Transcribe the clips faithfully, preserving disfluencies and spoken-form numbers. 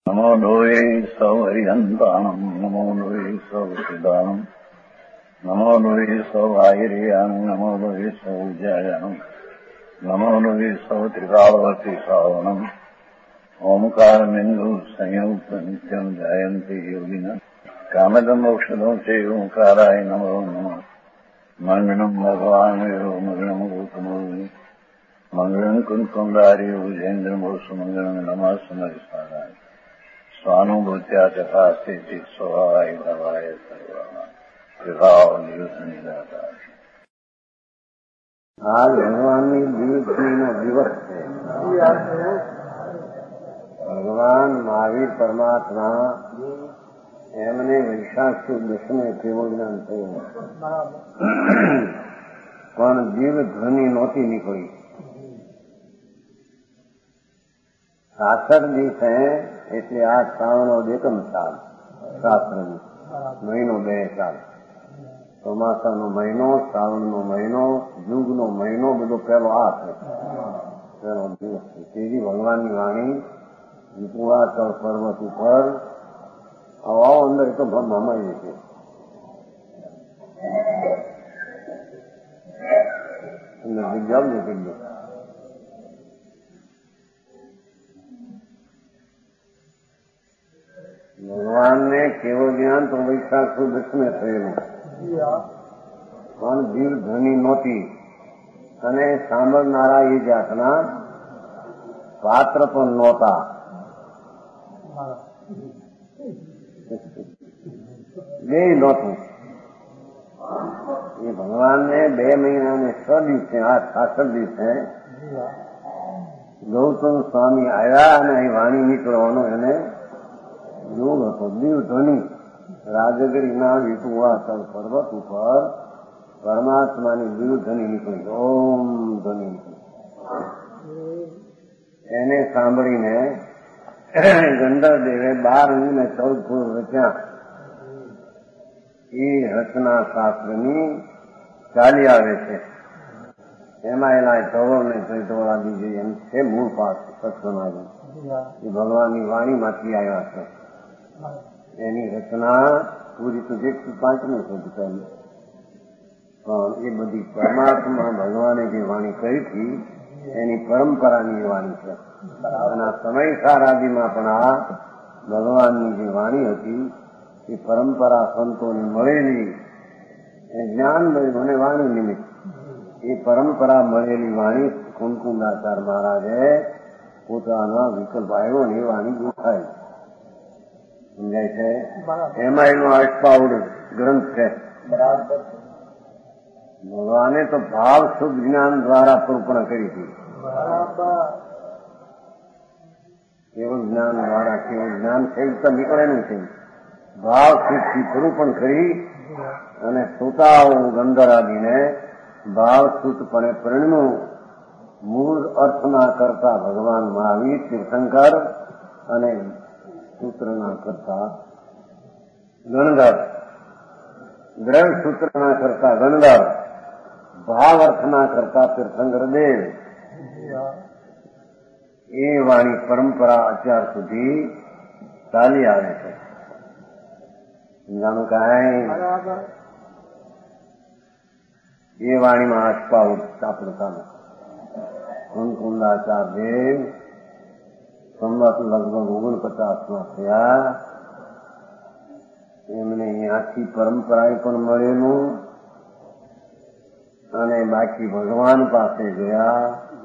नमो लोये सौहरिहन्तानम् नमो लोये सौसिदानम् नमो लोये सौभागिर्यानम् नमो लोये सौज्यायानम् नमो लोये सौत्रिकालवती सावनम् ओंकारमिन्दु संयुक्त नित्यम् जायन्ति योगिनः कामदम् औषधम् च ओंकाराय नमो नमः मङ्गलम् भगवान् यो मङ्गलम् गौतमोऽग्नि मङ्गलम् कुन्कुण्डारि भुजेन्द्रमोसु मङ्गलम् नमः समरिसाराय स्वानुभूत्या चकास्ते स्वभावाय भवाय सर्वाः विभाव निदाता। आज भगवान दीन दिवस है। भगवान महावीर परमात्मा एमने वैशाख सुद दसमे કેવો જ્ઞાન થયું પણ જીવ ધ્વનિ નહોતી નીકળી. સાસર દિવસે એટલે આ શ્રાવણો એકમ સાલ શાસ્ત્રની મહિનો બે સાલ ચોમાસાનો મહિનો શ્રાવણનો મહિનો જુગનો મહિનો બધો પહેલો આ છે પહેલો દિવસ છે. તેવી ભગવાનની વાણી વિપુલાચળ પર્વત ઉપર આવો અંદર તો ભમાઈ છે. અંદર જગ્યા નીકળી ગયો. ભગવાનને કેવો જ્ઞાન તો વૈશાખ સુદ દસમે થયેલું પણ જીવ ધ્વનિ નહોતી અને સાંભળનારા એ જાતના પાત્ર પણ નહોતા. બે નહોતું. એ ભગવાનને બે મહિનાને છ દિવસે આ સાસર દિવસે ગૌતમ સ્વામી આવ્યા અને અહીં વાણી નીકળવાનો એને યોગ હતો. દીવ ધ્વનિ રાજગીરીના વિપુલાચળ પર્વત ઉપર પરમાત્માની દીવ ધ્વનિ નીકળી. ઓમ ધ્વનિ એને સાંભળીને ગંધર્વદેવે બાર અને ચૌદ કુળ રચ્યા. એ રચના શાસ્ત્રની ચાલી આવે છે. એમાં એના ધોળ ને ચૈતવળાદી જે એમ છે મૂળ પાસ સત્સનાજી એ ભગવાનની વાણીમાંથી આવ્યા છે. એની રચના પૂરી તો એકસો પાંચમી સુધી કરી પણ એ બધી પરમાત્મા ભગવાને જે વાણી કરી હતી એની પરંપરાની વાણી છે. અને સમય સારાદીમાં પણ આ ભગવાનની જે વાણી હતી એ પરંપરા સંતોની મળેલી એ જ્ઞાન મળ્યું અને વાણી નિમિત્ત એ પરંપરા મળેલી વાણી કુમકુંડાચાર મહારાજે પોતાના વિકલ્પ આવ્યો ને એ વાણી દેખાય. સમજાય છે? એમાં એનો અષ્ટાવડ ગ્રંથ છે. ભગવાને તો ભાવ શુદ્ધ જ્ઞાન દ્વારા પૂર્ણ કરી હતી. કેવળ જ્ઞાન દ્વારા કેવળ જ્ઞાન છે તો નીકળે નહીં છે. ભાવ શુદ્ધથી પૂરું કરી અને શ્રોતાઓ ગંધર્વાદીને ભાવ શુદ્ધપણે પરિણમ્યું. મૂળ અર્થના કરતા ભગવાન મહાવીર તીર્થંકર અને સૂત્રના કરતા ગણધર, દ્રવ્ય સૂત્રના કરતા ગણધર, ભાવ અર્થના કરતા તીર્થંકર દેવ. એ વાણી પરંપરા અત્યાર સુધી ચાલી આવે છે. સમજાણું કાંઈ? એ વાણીમાં અષ્ટાવડ આપણે ચાલે. કુંકુંડાચાર દેવ સંવત લગભગ ઓગણપચાસમાં થયા. એમને અહીંયાથી પરંપરાએ પણ મળેલું અને બાકી ભગવાન પાસે ગયા.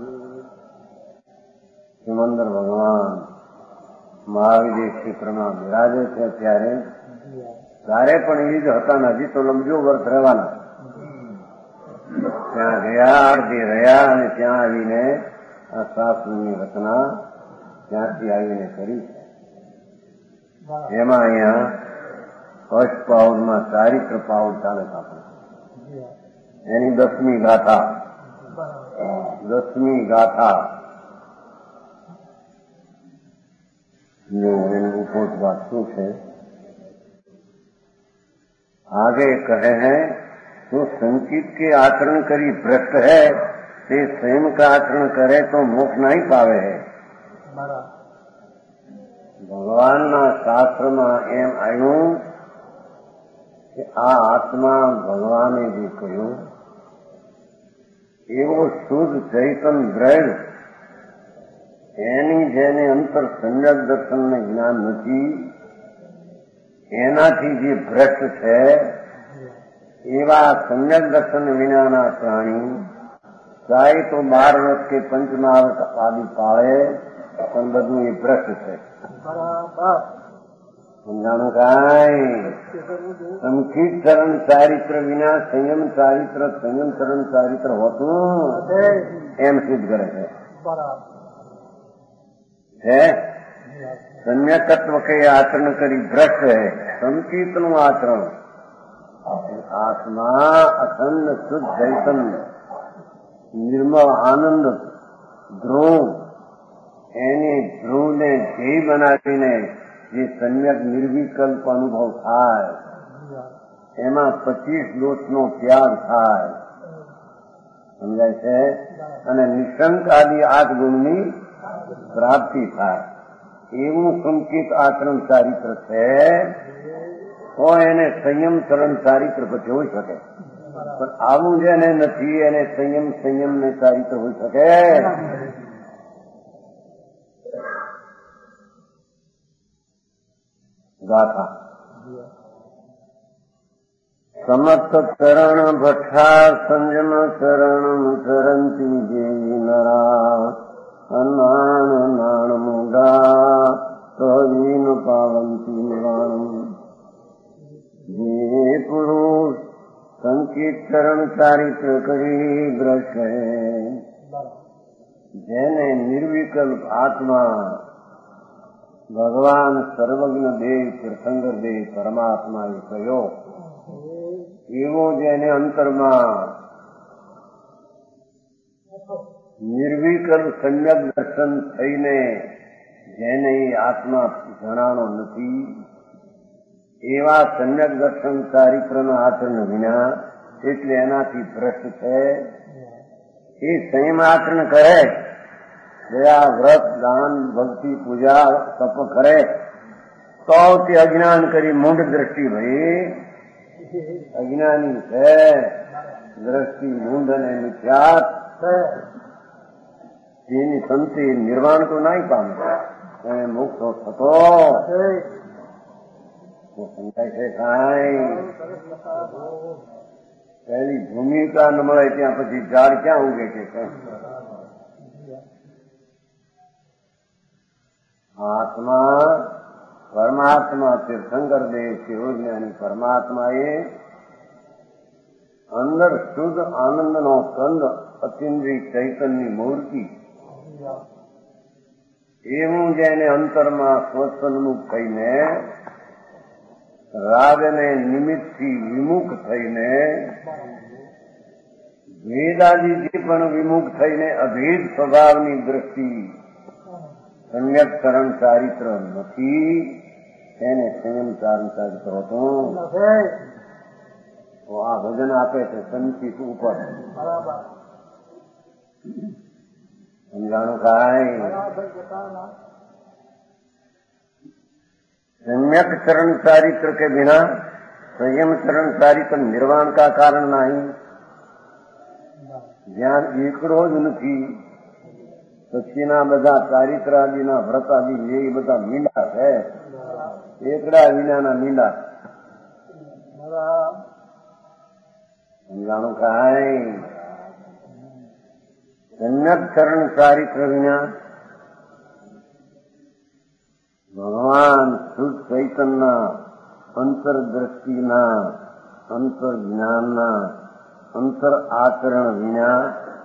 સિમંદર ભગવાન મહાવીર ક્ષેત્રમાં બિરાજે છે ત્યારે ત્યારે પણ એ જ હતા ને હજી તો લંબજો વર્ષ રહેવાના. ત્યાં ગયા, અડધી રહ્યા અને ત્યાં આવીને આ શાસ્ત્રની રચના ત્યાંથી આવીને કરી છે. એમાં અહીંયા અષ્ટ પાઉડમાં ચારિત્ર પાઉડ ચાલે છે આપણે. એની દસમી ગાથા દસમી ગાથા જો એનું ઉપોષવાદ શું છે? आगे कहे हैं तो संचित के आचरण करी भ्रष्ट है ते स्वयं का आचरण करे तो मोक्ष नहीं पावे है. ભગવાનના શાસ્ત્રમાં એમ આવ્યું કે આ આત્મા ભગવાને જે કહ્યું એવો શુદ્ધ ચૈતન દ્રઢ એની જેને અંતર સમ્યક દર્શનને જ્ઞાન નથી એનાથી જે ભ્રષ્ટ છે એવા સમ્યક દર્શન વિનાના પ્રાણી ચાહે તો બાર વર્ષ કે પંચમહાવત આદિ પાળે પણ બધું એ ભ્રષ્ટ છે. સમજાણું કાંઈ સંકિત ચરણ ચારિત્ર વિના સંયમ ચારિત્ર સંયમ ચરણ ચારિત્ર હોતું એમ સિદ્ધ કરે છે. है सम्यकत्व के आचरण करी भ्रष्ट है संकीर्त નું આચરણ આત્મા અખંડ શુદ્ધ ચૈતન નિર્મળ આનંદ ધ્રુવ એને ધ્રુવને ધ્યેય બનાવીને જે સમ્યક નિર્વિકલ્પ અનુભવ થાય એમાં પચીસ દોષનો ત્યાગ થાય સમજાય છે અને નિશંક આદિ આઠ ગુણની પ્રાપ્તિ થાય એવું સંકિત આચરણ ચારિત્ર છે તો એને સંયમ ચરણ ચારિત્ર પછી હોઈ શકે પણ આવું જેને નથી એને સંયમ સંયમ ને ચારિત્ર હોઈ શકે. ગાથા સમર્થ ચરણ ભઠ્ઠા સંયમ ચરણ ચરંતી જેવી નરા અનાણ નાણ મુડા સહીન પાવંતી નિવાણ જે પુરુષ સંકિત ચરણ ચારિત્ર કરી ભ્રષ્ટ જેને નિર્વિકલ્પ આત્મા ભગવાન સર્વજ્ઞ દેવ તીર્થંકર દેવ પરમાત્મા એ કહ્યો એવો જેને અંતરમાં નિર્વિકલ્પ સમ્યક દર્શન થઈને જેને આત્મા જણાનો નથી એવા સમ્યક દર્શન ચારિત્રના આચરણ વિના એટલે એનાથી ભ્રષ્ટ છે. એ સંયમ આચરણ કરે દયા વ્રત દાન ભક્તિ પૂજા તપ કરે તો તે અજ્ઞાન કરી મૂઢ દ્રષ્ટિ ભાઈ અજ્ઞાની છે દ્રષ્ટિ મૂંઢ અને મિથ્યાત જેની સંતિ નિર્વાણ તો નહીં પામે એને મુક્ત થતો સમજાય છે. કાંઈ પહેલી ભૂમિકા ન મળે ત્યાં પછી ઝાડ ક્યાં ઉગે છે. આત્મા પરમાત્મા તીર્થંકર દેવ શિવજ્ઞાની પરમાત્મા એ અંદર શુદ્ધ આનંદનો કંદ અતિન્દ્રિય ચૈતનની મૂર્તિ એવું જેને અંતરમાં સ્વસન્મુખ થઈને રાગને નિમિત્તથી વિમુખ થઈને ભેદાદિથી પણ વિમુખ થઈને અભેદ સ્વભાવની દ્રષ્ટિ સમ્યક ચરણ ચારિત્ર નથી એને સંયમ ચરણ ચારિત્ર હોતું. આ ભજન આપે છે સંચિત ઉપર સમજાણું કાંઈ सम्यक चरण चारित्र के बिना संयम चरण चारित्र निर्वाण का कारण नहीं. જ્યાં એકડો જ નથી પછીના બધા ચારિત્ર આદિના વ્રત આદિ એ બધા મીંડા છે. એકડા વિનાના મીંડા સમજાણું કાંઈ सम्यक चरण चारित्र विना ભગવાન શુદ્ધ ચૈતનના અંતરદ્રષ્ટિના અંતર જ્ઞાનના અંતર આચરણ વિના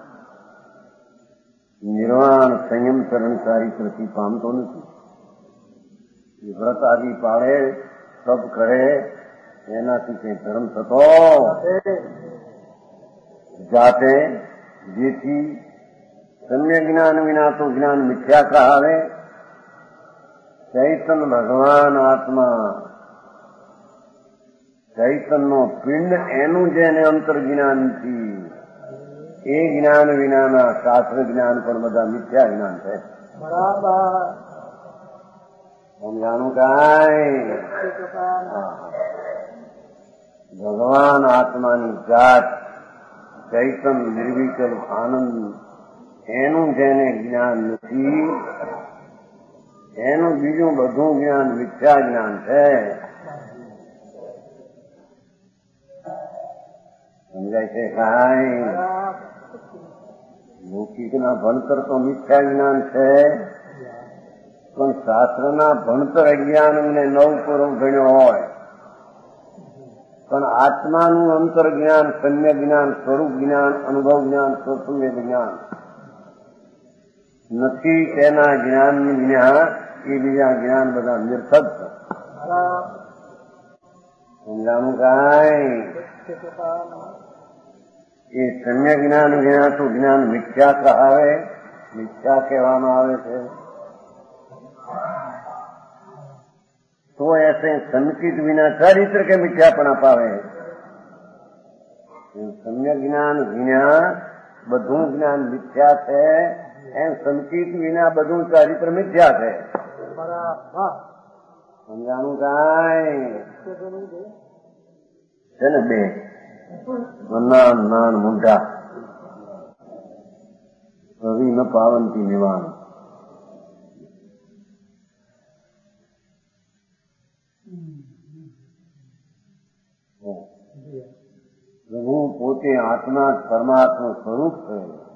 નિર્વાણ સંયમ ચરણ ચારિત્રથી પામતો નથી. વ્રત આદિ પાળે તપ કરે એનાથી કઈ ધર્મ થતો જાતે જેથી સમ્ય જ્ઞાન વિના તો જ્ઞાન મિથ્યા કહાવે. ચૈતન ભગવાન આત્મા ચૈતનનો પિંડ એનું જેને અંતર જ્ઞાનથી એ જ્ઞાન વિનાના શાસ્ત્ર જ્ઞાન પણ બધા મિથ્યા જ્ઞાન છે. સમજાણું કાંઈ? ભગવાન આત્માની જાત ચૈતન નિર્વિકલ્પ આનંદ એનું જેને જ્ઞાન નથી એનું બીજું બધું જ્ઞાન મિથ્યા જ્ઞાન છે. સમજાય છે કાંઈ? લૌકિકના ભણતર તો મિથ્યા જ્ઞાન છે, પણ શાસ્ત્રના ભણતર અજ્ઞાન ને નવ પૂર્વ ગણ્યો હોય, પણ આત્માનું અંતર જ્ઞાન, સમ્યક જ્ઞાન, સ્વરૂપ જ્ઞાન, અનુભવ જ્ઞાન, સ્વસંવેદ જ્ઞાન નથી. તેના જ્ઞાનની વિના એ બીજા જ્ઞાન બધા નિર્થક છે. સમજાણું કાંઈ? એ સમ્યક જ્ઞાન વિનાતું જ્ઞાન મિથ્યા કહાવે, મિથ્યા કહેવામાં આવે છે. તો ऐसे संकित विना चरित्र के मिथ्यापणा पावे. सम्यक ज्ञान विना બધું જ્ઞાન મિથ્યા છે, એમ સંકિત વિના બધું ચારિત્ર મિથ્યા છે. સમજાણું કાંઈ? છે ને બે નાન નાન મુંડા રવિ ન પાવંતી નિવાન. પ્રભુ પોતે આત્મા પરમાત્મા સ્વરૂપ છે.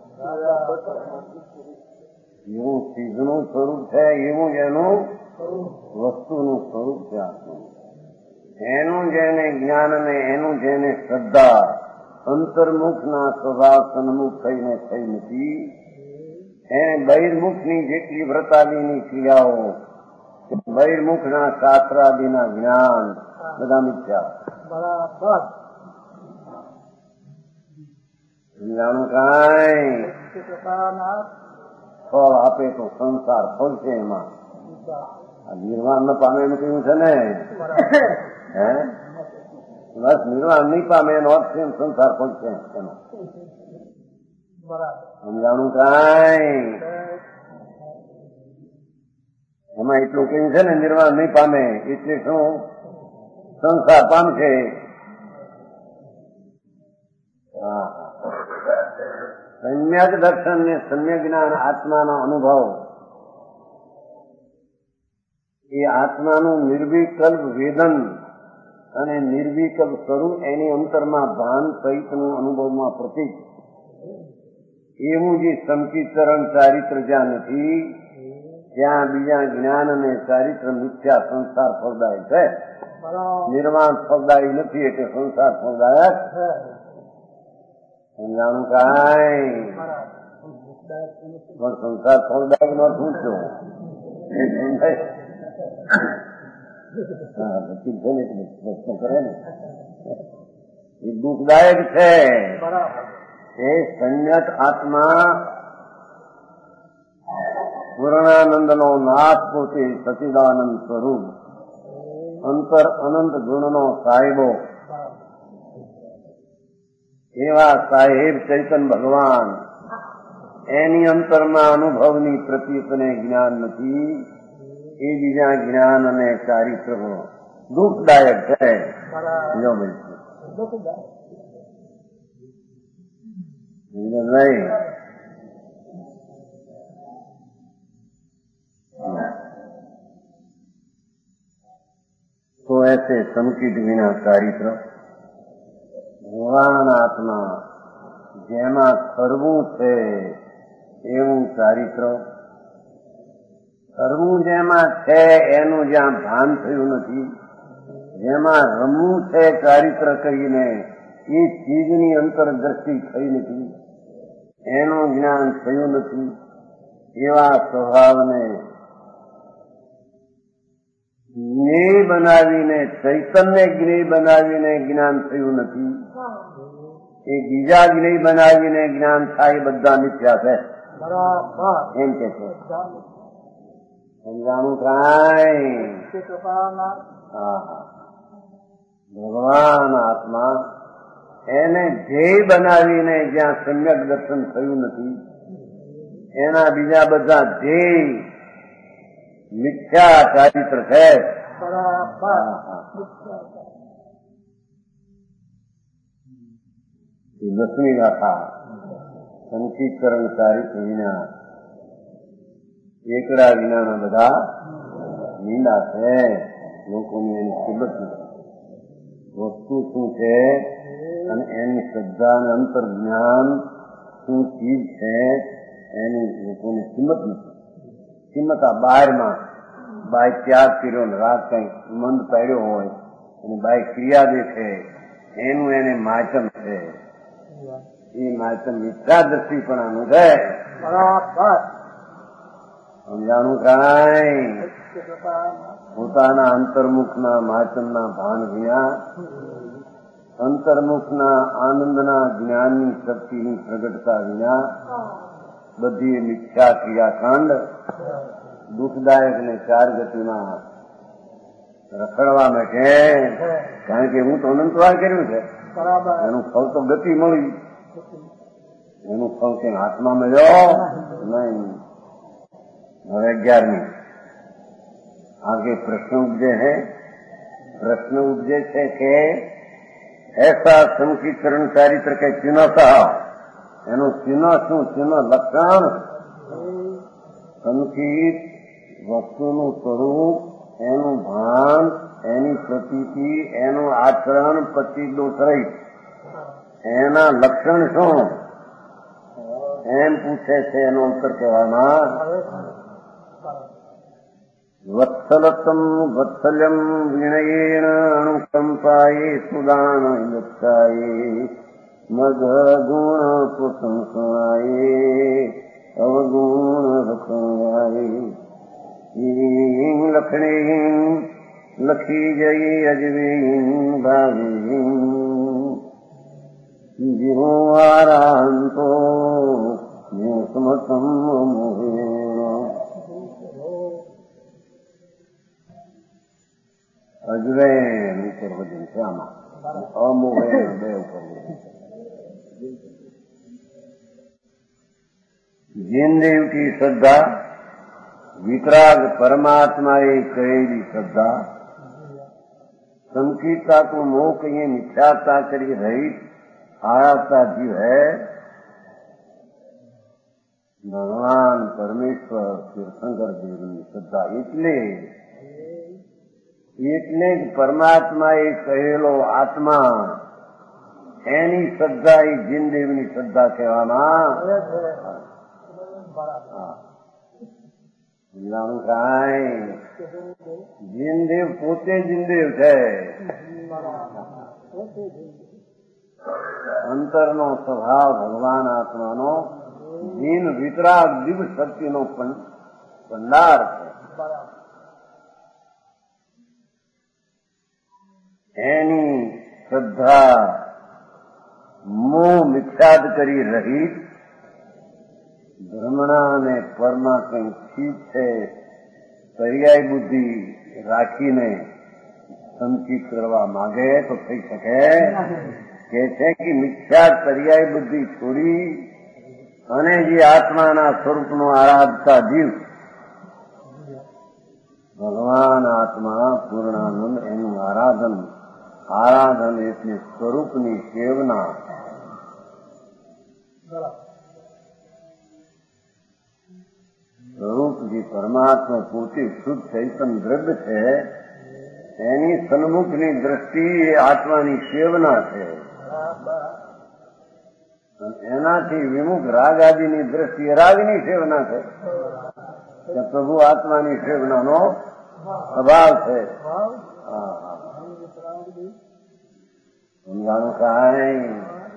એવું ચીજનું સ્વરૂપ છે, એવું જ એનું વસ્તુનું સ્વરૂપ છે આત્મા. એનું જેને જ્ઞાન ને એનું જેને શ્રદ્ધા અંતર્મુખના સ્વભાવ સન્મુખ થઈને થઈ નથી, એને બહિર્મુખની જેટલી વ્રતાદિની ક્રિયાઓ, બહિર્મુખના શાસ્ત્રાદિના જ્ઞાન બધા મિથ્યા. બરાબર. સમજાણું કાંઈ? ફળ આપે તો સંસાર ફળશે. એમાં નિર્વાણ ન પામે એમ કહ્યું છે ને. હે બસ નિર્વાણ નહીં પામે એનો અર્થ છે સંસાર ફળશે એમાં. સમજાણું કાંઈ? એમાં એટલું કહ્યું છે ને નિર્વાણ નહીં પામે એટલે શું? સંસાર પામશે. હા, સમ્યક દર્શન ને સમ્યક જ્ઞાન આત્માનો અનુભવ, એ આત્માનું નિર્વિકલ્પ વેદન અને નિર્વિકલ્પ સ્વરૂપ એની અંતરમાં ભાન સહિતનું અનુભવમાં પ્રતીક, એવું જે સંકીર્તન ચારિત્ર જ્યાં નથી ત્યાં બીજા જ્ઞાન અને ચારિત્ર મિથ્યા સંસાર ફળદાયક છે. નિર્વાણ ફળદાયી નથી એટલે સંસાર ફળદાયક છે. સમજાણું કાંઈ? પણ સંસાર ફળદાયક નો શું છું? હા વકીલ છે ને પ્રશ્ન કરે ને એ દુઃખદાયક છે. એ સંયત આત્મા પૂર્ણાનંદ નો નાથ પોતે સચિદાનંદ સ્વરૂપ અંતર અનંત ગુણનો સાહેબો એવા સાહેબ ચૈતન ભગવાન, એની અંતરમાં અનુભવની પ્રતીતને જ્ઞાન નથી. એ બીજા જ્ઞાન અને ચારિત્ર દુઃખદાયક છે. જો ભાઈ નહીં તો ऐसे संकित विना चारित्र ભગવાન આત્મા જેમાં ખરવું છે એવું ચારિત્ર, ખરવું જેમાં છે એનું જ્યાં ભાન થયું નથી, જેમાં રમવું છે ચારિત્ર કહીને એ ચીજની અંતરદ્રષ્ટિ થઈ નથી, એનું જ્ઞાન થયું નથી. એવા સ્વભાવને જ્ઞેય બનાવીને, ચૈતન્ય જ્ઞેય બનાવીને જ્ઞાન થયું નથી. એ બીજા જ્ઞેય બનાવીને જ્ઞાન થાય બધા મિથ્યા છે એમ કે છે. સમજાણું કાંઈ? હા હા. ભગવાન આત્મા એને ધ્યેય બનાવીને જ્યાં સમ્યક દર્શન થયું નથી, એના બીજા બધા ધ્યેય મિથ્યા ચારિત્ર છે. દસમી ગાથા સંકીકરણ ચારિત્ર વિના એકડા વિનાના બધા મીંડા છે. લોકોની એની કિંમત નથી. વસ્તુ શું છે અને એની શ્રદ્ધા અને અંતર જ્ઞાન શું ચીજ છે એની લોકોની કિંમત નથી. કિંમત આ બહારમાં બાય ત્યાગ કર્યો ને રાત કઈ મંદ પાડ્યો હોય અને બાય ક્રિયા દેખે એનું એને માચમ છે. એ માચમ મિથ્યાદર્શીપણાનું છે. સમજાણું કાંઈ પોતાના અંતર્મુખના માચમના ભાન વિના અંતર્મુખના આનંદના જ્ઞાનની શક્તિની પ્રગટતા વિના બધી મિથ્યા ક્રિયાકાંડ દુઃખદાયક ને ચાર ગતિમાં રખડવા માટે. કારણ કે હું તો અનંતવાર કર્યું છે. એનું ફળ તો ગતિ મળી, એનું ફળ કે હાથમાં મળ્યો નહીં. હવે અગિયારમી आगे प्रश्न उपजे है. प्रश्न उपजे છે કે ऐसा संकीकरण चारित्र के चिन्हत એનું ચિહ્ન શું? ચિહ્ન લક્ષણ સંકિત વસ્તુનું સ્વરૂપ, એનું ભાન, એની પ્રતીતિ, એનું આચરણ પતિ દોષ રહિત એના લક્ષણ શું એમ પૂછે છે. એનો ઉત્તર કહેવામાં વત્સલતમ વત્સલ્યમ વિણયેણ અણુકંપાયે સુદાન ગચ્છાયે મગ ગુણ પ્રશંસાયે અવગુણ રખણાયે લખણે લખી જઈ અજવી ભાવી જીવો આરાંતો સમતમ મોહે. અજવેન ઉપર વજન છે આમાં, અમોહે બે ઉપર વજન. જીનદેવ કી શ્રદ્ધા, વિતરાગ परमात्मा એ કહેલી શ્રદ્ધા, संकीर्ता को मोह कहिए मिथ्याता करी रहित आयाता जीव है. ભગવાન પરમેશ્વર તીર્થંકર દેવની શ્રદ્ધા એટલે એટલે જ પરમાત્મા એ કહેલો આત્મા એની શ્રદ્ધા એ જીનદેવની શ્રદ્ધા કહેવામાં. જાણું કાંઈ જીનદેવ પોતે જીનદેવ છે. અંતરનો સ્વભાવ ભગવાન આત્માનો જીન વિતરાગ દિવ્ય શક્તિનો ભંડાર છે. એની શ્રદ્ધા મોહ મિથ્યાદ કરી રહિત ભ્રમણા અને પરમાં કંઈ ચીજ છે પર્યાય બુદ્ધિ રાખીને સંચિત કરવા માંગે તો થઈ શકે. કે છે કે મિથ્યા પર્યાય બુદ્ધિ છોડી અને જે આત્માના સ્વરૂપનો આરાધતા જીવ ભગવાન આત્મા પૂર્ણાનંદ એનું આરાધન આરાધન એટલે સ્વરૂપની સેવના. સ્વરૂપ જે પરમાત્મા પોતે શુદ્ધ ચૈતન દ્રવ્ય છે એની સન્મુખની દ્રષ્ટિ એ આત્માની સેવના છે. એનાથી વિમુખ રાગ આદિની દ્રષ્ટિએ રાગની સેવના છે. પ્રભુ આત્માની સેવનાનો અભાવ છે. સમજાણું કાંઈ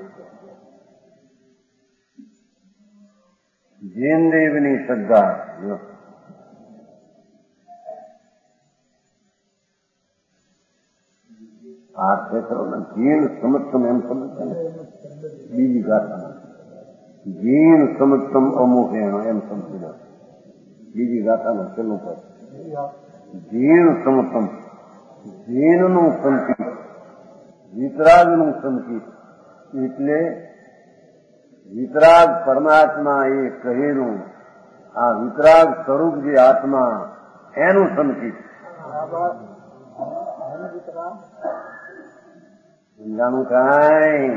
જીનદેવની શ્રદ્ધા આ છે ખરો ને જીન સમત્તમ એમ સમજશે ને બીજી ગાથામાં જીન સમત્તમ અમુકેણો એમ સમજી લો. બીજી ગાથામાં છેલ્લું પદ જીન સમત્તમ જીનનું સંકિત વિતરાગનું સંકિત એટલે વિતરાગ પરમાત્મા એ કહેલું આ વિતરાગ સ્વરૂપ જે આત્મા એનું સમકીત સમજાણું કાંઈ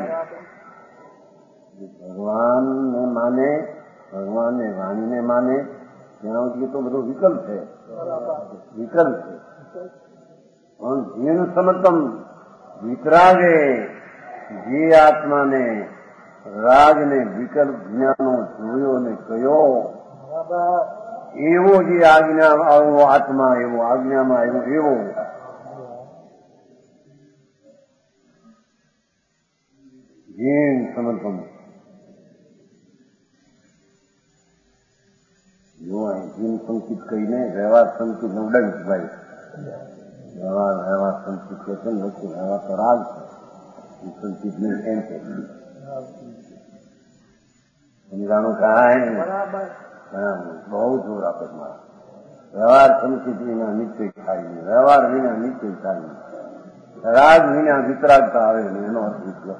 ભગવાનને માને, ભગવાનને વાણીને માને ત્યાં સુધી તો બધો વિકલ્પ છે, વિકલ્પ છે. પણ જીન સમતમ વિતરાગે જે આત્માને રાગને વિકલ્પ જ્ઞાનો જોયો ને કયો એવો જે આજ્ઞા આવો આત્મા એવો આજ્ઞામાં એવો એવો જીન સમતમ. જો અહીં જીન સંકિત કહીને વ્યવહાર સંકિત ઉડાવી ભાઈ વ્યવહાર વ્યવહાર સંકિત કે છે ને વ્યવહાર તો રાગ છે, સંકિત નહીં એમ કે સમજાણું કાંઈ બહુ જોર આપે મારા. વ્યવહાર સંકિત વિના નિત્ય થાય નહીં, વ્યવહાર વિના નિત્ય થાય નહીં, રાગ વિના વિતરાગતા આવે નહીં, એનો અર્થ વિતરો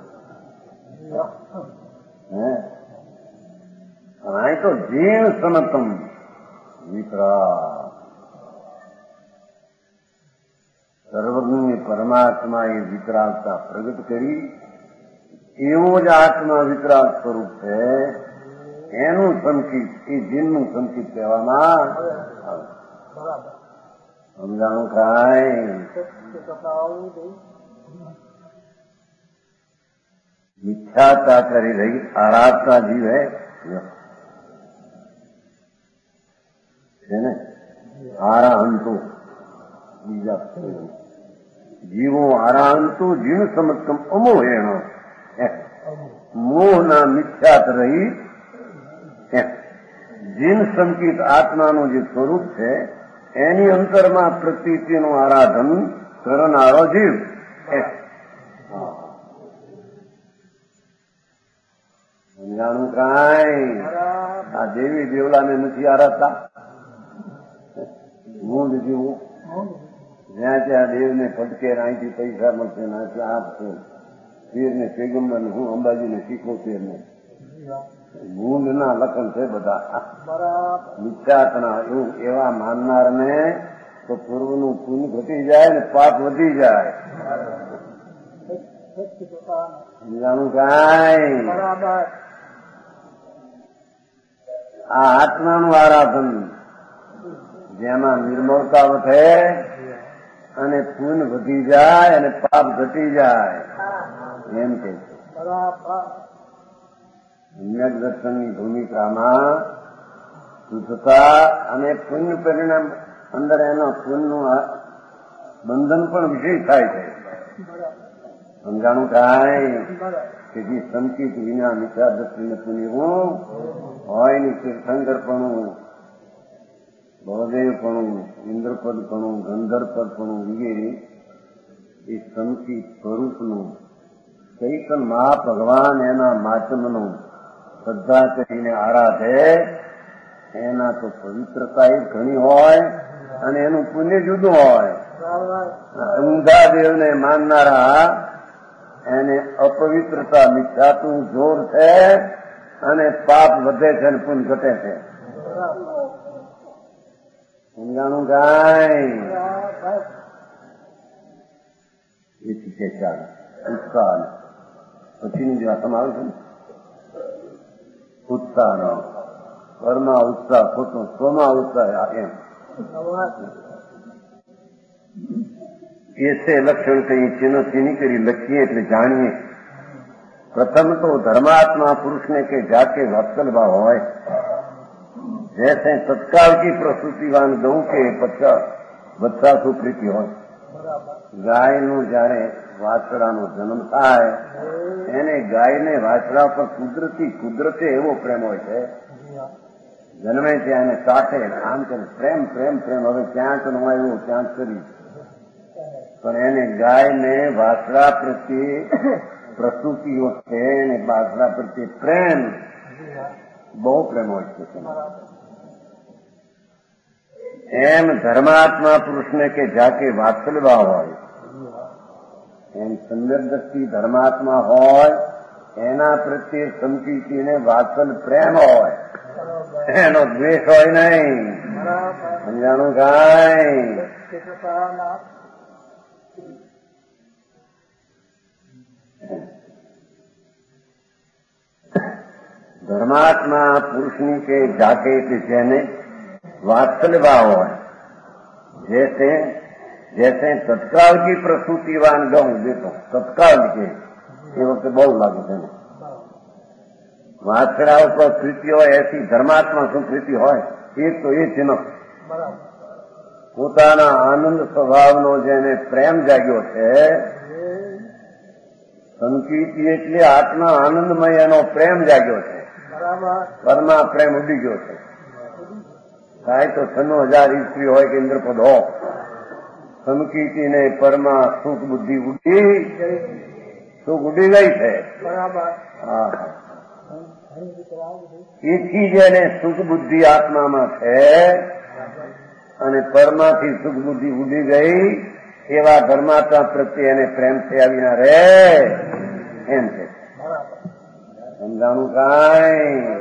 હે. અહીં તો જીણ સનતમ વિતરાગ સર્વજ્ઞ પરમાત્મા એ વિતરાગતા પ્રગટ કરી એવો જ આત્મા વિતરાગ સ્વરૂપ છે. એનું સંકિત એ જીનનું સંકિત કહેવામાં સમજાણું કાંઈ. મિથ્યાતા કરી રહી આરાધતા જીવ હે છે ને આરાહંતો બીજા જીવો આરાહંતો જીવ સમક્ષમ અમોહેણ મોહના મિથ્યાત રહી જીન સંકિત આત્માનું જે સ્વરૂપ છે એની અંતરમાં પ્રતીતિનું આરાધન કરનારો જીવ. સમજાણું કાંઈ. આ દેવી દેવલાને નથી આરાધતા, મૂંડ જીવું જ્યાં ત્યાં દેવને ફટકે અહીંથી પૈસા મળશે નાથી આપશે પીરને પેગમ્બર હું અંબાજીને શીખોતેર ને મૂંડના લખન છે બધા મિથ્યાતના. એવું એવા માનનારને તો પૂર્વનું પુણ્ય ઘટી જાય ને પાપ વધી જાય. સમજાણું કાંઈ. આ આત્માનું આરાધન જેમાં નિર્મળતા વધે અને પુણ્ય વધી જાય અને પાપ ઘટી જાય એમ કે છે. સમ્યક દર્શનની ભૂમિકામાં શુદ્ધતા અને પુણ્ય પરિણામ અંદર એના પુણ્યનું બંધન પણ વિષય થાય છે. સમજાણું કાંઈ. કે જે સંકિત વિના મિથ્યા દર્શનને પુણ્યવું હોય ને તીર્થંકરપણું, બળદેવપણું, ઇન્દ્રપદપણું, ગંધર્પદપણું વગેરે એ સંકિત સ્વરૂપનું ચૈતન મહા ભગવાન એના માચમનું શ્રદ્ધા કરીને આરાધે એના તો પવિત્રતા એ ઘણી હોય અને એનું પુણ્ય જુદું હોય. ઊંધા દેવને માનનારા એને અપવિત્રતા મિથ્યાતું જોર છે અને પાપ વધે છે અને પુણ્ય ઘટે છે. સમજાણું કાંઈ. એથી છે ચાલે ઉત્સાહ પછીની જે વાતમાં આવે છે ને ઉત્સાહ ઘરમાં ઉત્સાહ ખોટો સ્વમાં ઉત્સાહ એમ એસે લક્ષણ કઈ ચિહ્ન ચીની કરી લખીએ એટલે જાણીએ. પ્રથમ તો ધર્માત્मा પુરુષને કે જાકે વાત્સલભાવ હોય जैसे तत्काल की प्रसूतिवान गौ के पच्चा बच्चा सुप्रीति હોય. ગાયનું જયારે વાછડાનો જન્મ થાય એને ગાયને વાછડા પર કુદરતી કુદરતે એવો પ્રેમ હોય છે. જન્મે ત્યાં એને કાઢે આમ કે પ્રેમ પ્રેમ પ્રેમ હવે ક્યાં તો આવ્યો ક્યાં કરી પણ એને ગાયને વાછડા પ્રત્યે પ્રસૂતિ વખતે એને વાછડા પ્રત્યે પ્રેમ બહુ પ્રેમ હોય છે. એમ ધર્માત્મા પુરુષને કે જાકે વાત્સલ્યભાવ હોય એમ સમ્યક દ્રષ્ટિ ધર્માત્મા હોય એના પ્રત્યે સંકીર્તિને વાત્સલ પ્રેમ હોય એનો દ્વેષ હોય નહીં. સમજાણું કાંઈ? ધર્માત્મા પુરુષની કે જાતે કે જેને वात्सल्य भाव है, जैसे जैसे तत्काल की प्रसूतिवान गऊ देखो तत्काल के ये वक्त बहुत लागू है वात्सल्य पर प्रीति हो ऐसी धर्मात्मा શું પ્રીતિ હોય એક તો એ જનક પોતાના આનંદ સ્વભાવનો જેને પ્રેમ જાગ્યો છે સંકીર્તિ એટલે આત્મા આનંદમય એનો પ્રેમ જાગ્યો છે પરમાં પ્રેમ ઉડી ગયો છે થાય તો છન્નું હજાર ઈસવી હોય કે ઇન્દ્રપદ હો સમકીર્તિ ને પરમાં સુખ બુદ્ધિ ઉડી સુખ ઉડી ગઈ છે હા એથી જેને સુખ બુદ્ધિ આત્મામાં છે અને પરમાંથી સુખ બુદ્ધિ ઉડી ગઈ એવા ધર્માત્મા પ્રત્યે એને પ્રેમ થયા વિના રે એમ છે સમજાણું કાંઈ?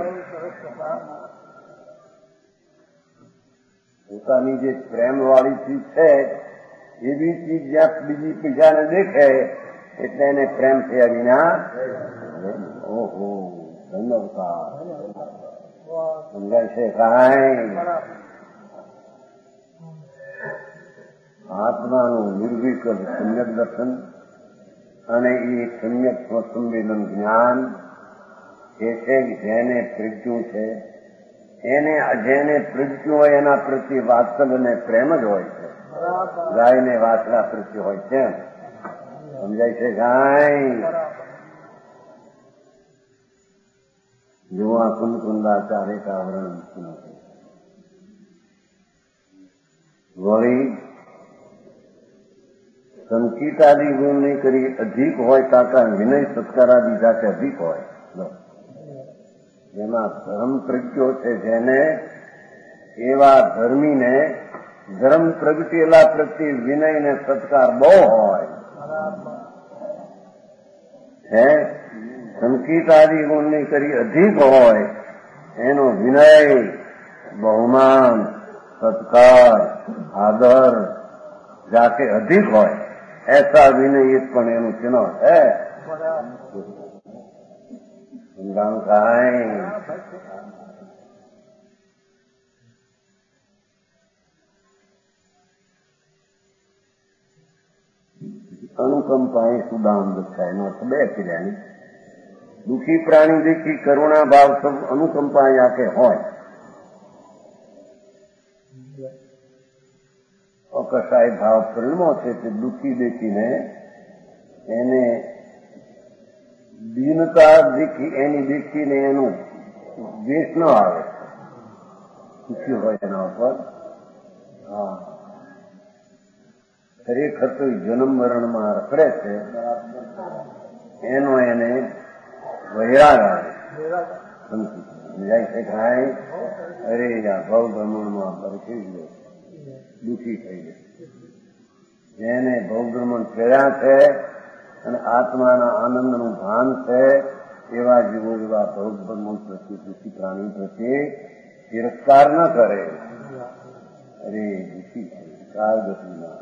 પોતાની જે પ્રેમ વાળી ચીજ છે એવી ચીજ જ્યાં બીજી બીજાને દેખે એટલે એને પ્રેમ થયા વિના ઓહો ધન્યવાદ સમજાય છે કાંઈ? આત્માનું નિર્વિકલ્પ સમ્યક દર્શન અને એ સમ્યક સ્વસંવેદન જ્ઞાન એ છે જેને પ્રજ્ઞું છે એને જેને પ્રજ્ઞું હોય એના પ્રત્યે વાત્સલ્ય અને પ્રેમ જ હોય છે ગાયને વાસળા પ્રત્યે હોય છે સમજાય છે ગાય? જેવા કુંદકુંદાચારે કાવરણ વળી સંકિતાદિ ગુણની કરી અધિક હોય તાકા વિનય સત્કારાદિ જાતે અધિક હોય જેમાં ધર્મ પ્રજ્ઞો છે જેને એવા ધર્મીને ધર્મ પ્રગટેલા પ્રત્યે વિનય ને સત્કાર બહુ હોય હે સંકિતાદિ ગુણની કરી અધિક હોય એનો વિનય બહુમાન સત્કાર આદર જાતે અધિક હોય ऐसा विनय एक પણ એનું ચિહ્ન है સમજાણું કાંઈ? અનુકંપા એ સુદામ દર્શાય એનો અર્થ બે કર્યાની દુઃખી પ્રાણી દેખી કરુણા ભાવ સબ અનુકંપા યાકે હોય અકસાય ભાવ પરિણમો છે તે દુઃખી દેખીને એને દીનતા દેખી એની દેખીને એનું દ્વેષ ન આવે દુઃખી હોય એના ઉપર હા ખરેખર તો જન્મ મરણમાં રખડે છે એનો એને વૈરાગ આવે સમજાય છે કાંઈ? અરે આ ભવ ભ્રમણમાં બરખી ગયો દુઃખી થઈ ગયો જેને ભવભ્રમણ કર્યા છે અને આત્માના આનંદનું ભાન છે એવા જીવો એવા ભવભ્રમણ પ્રત્યે દુઃખી પ્રાણી પ્રત્યે તિરસ્કાર ન કરે અરે દુઃખી છે કાળગતિના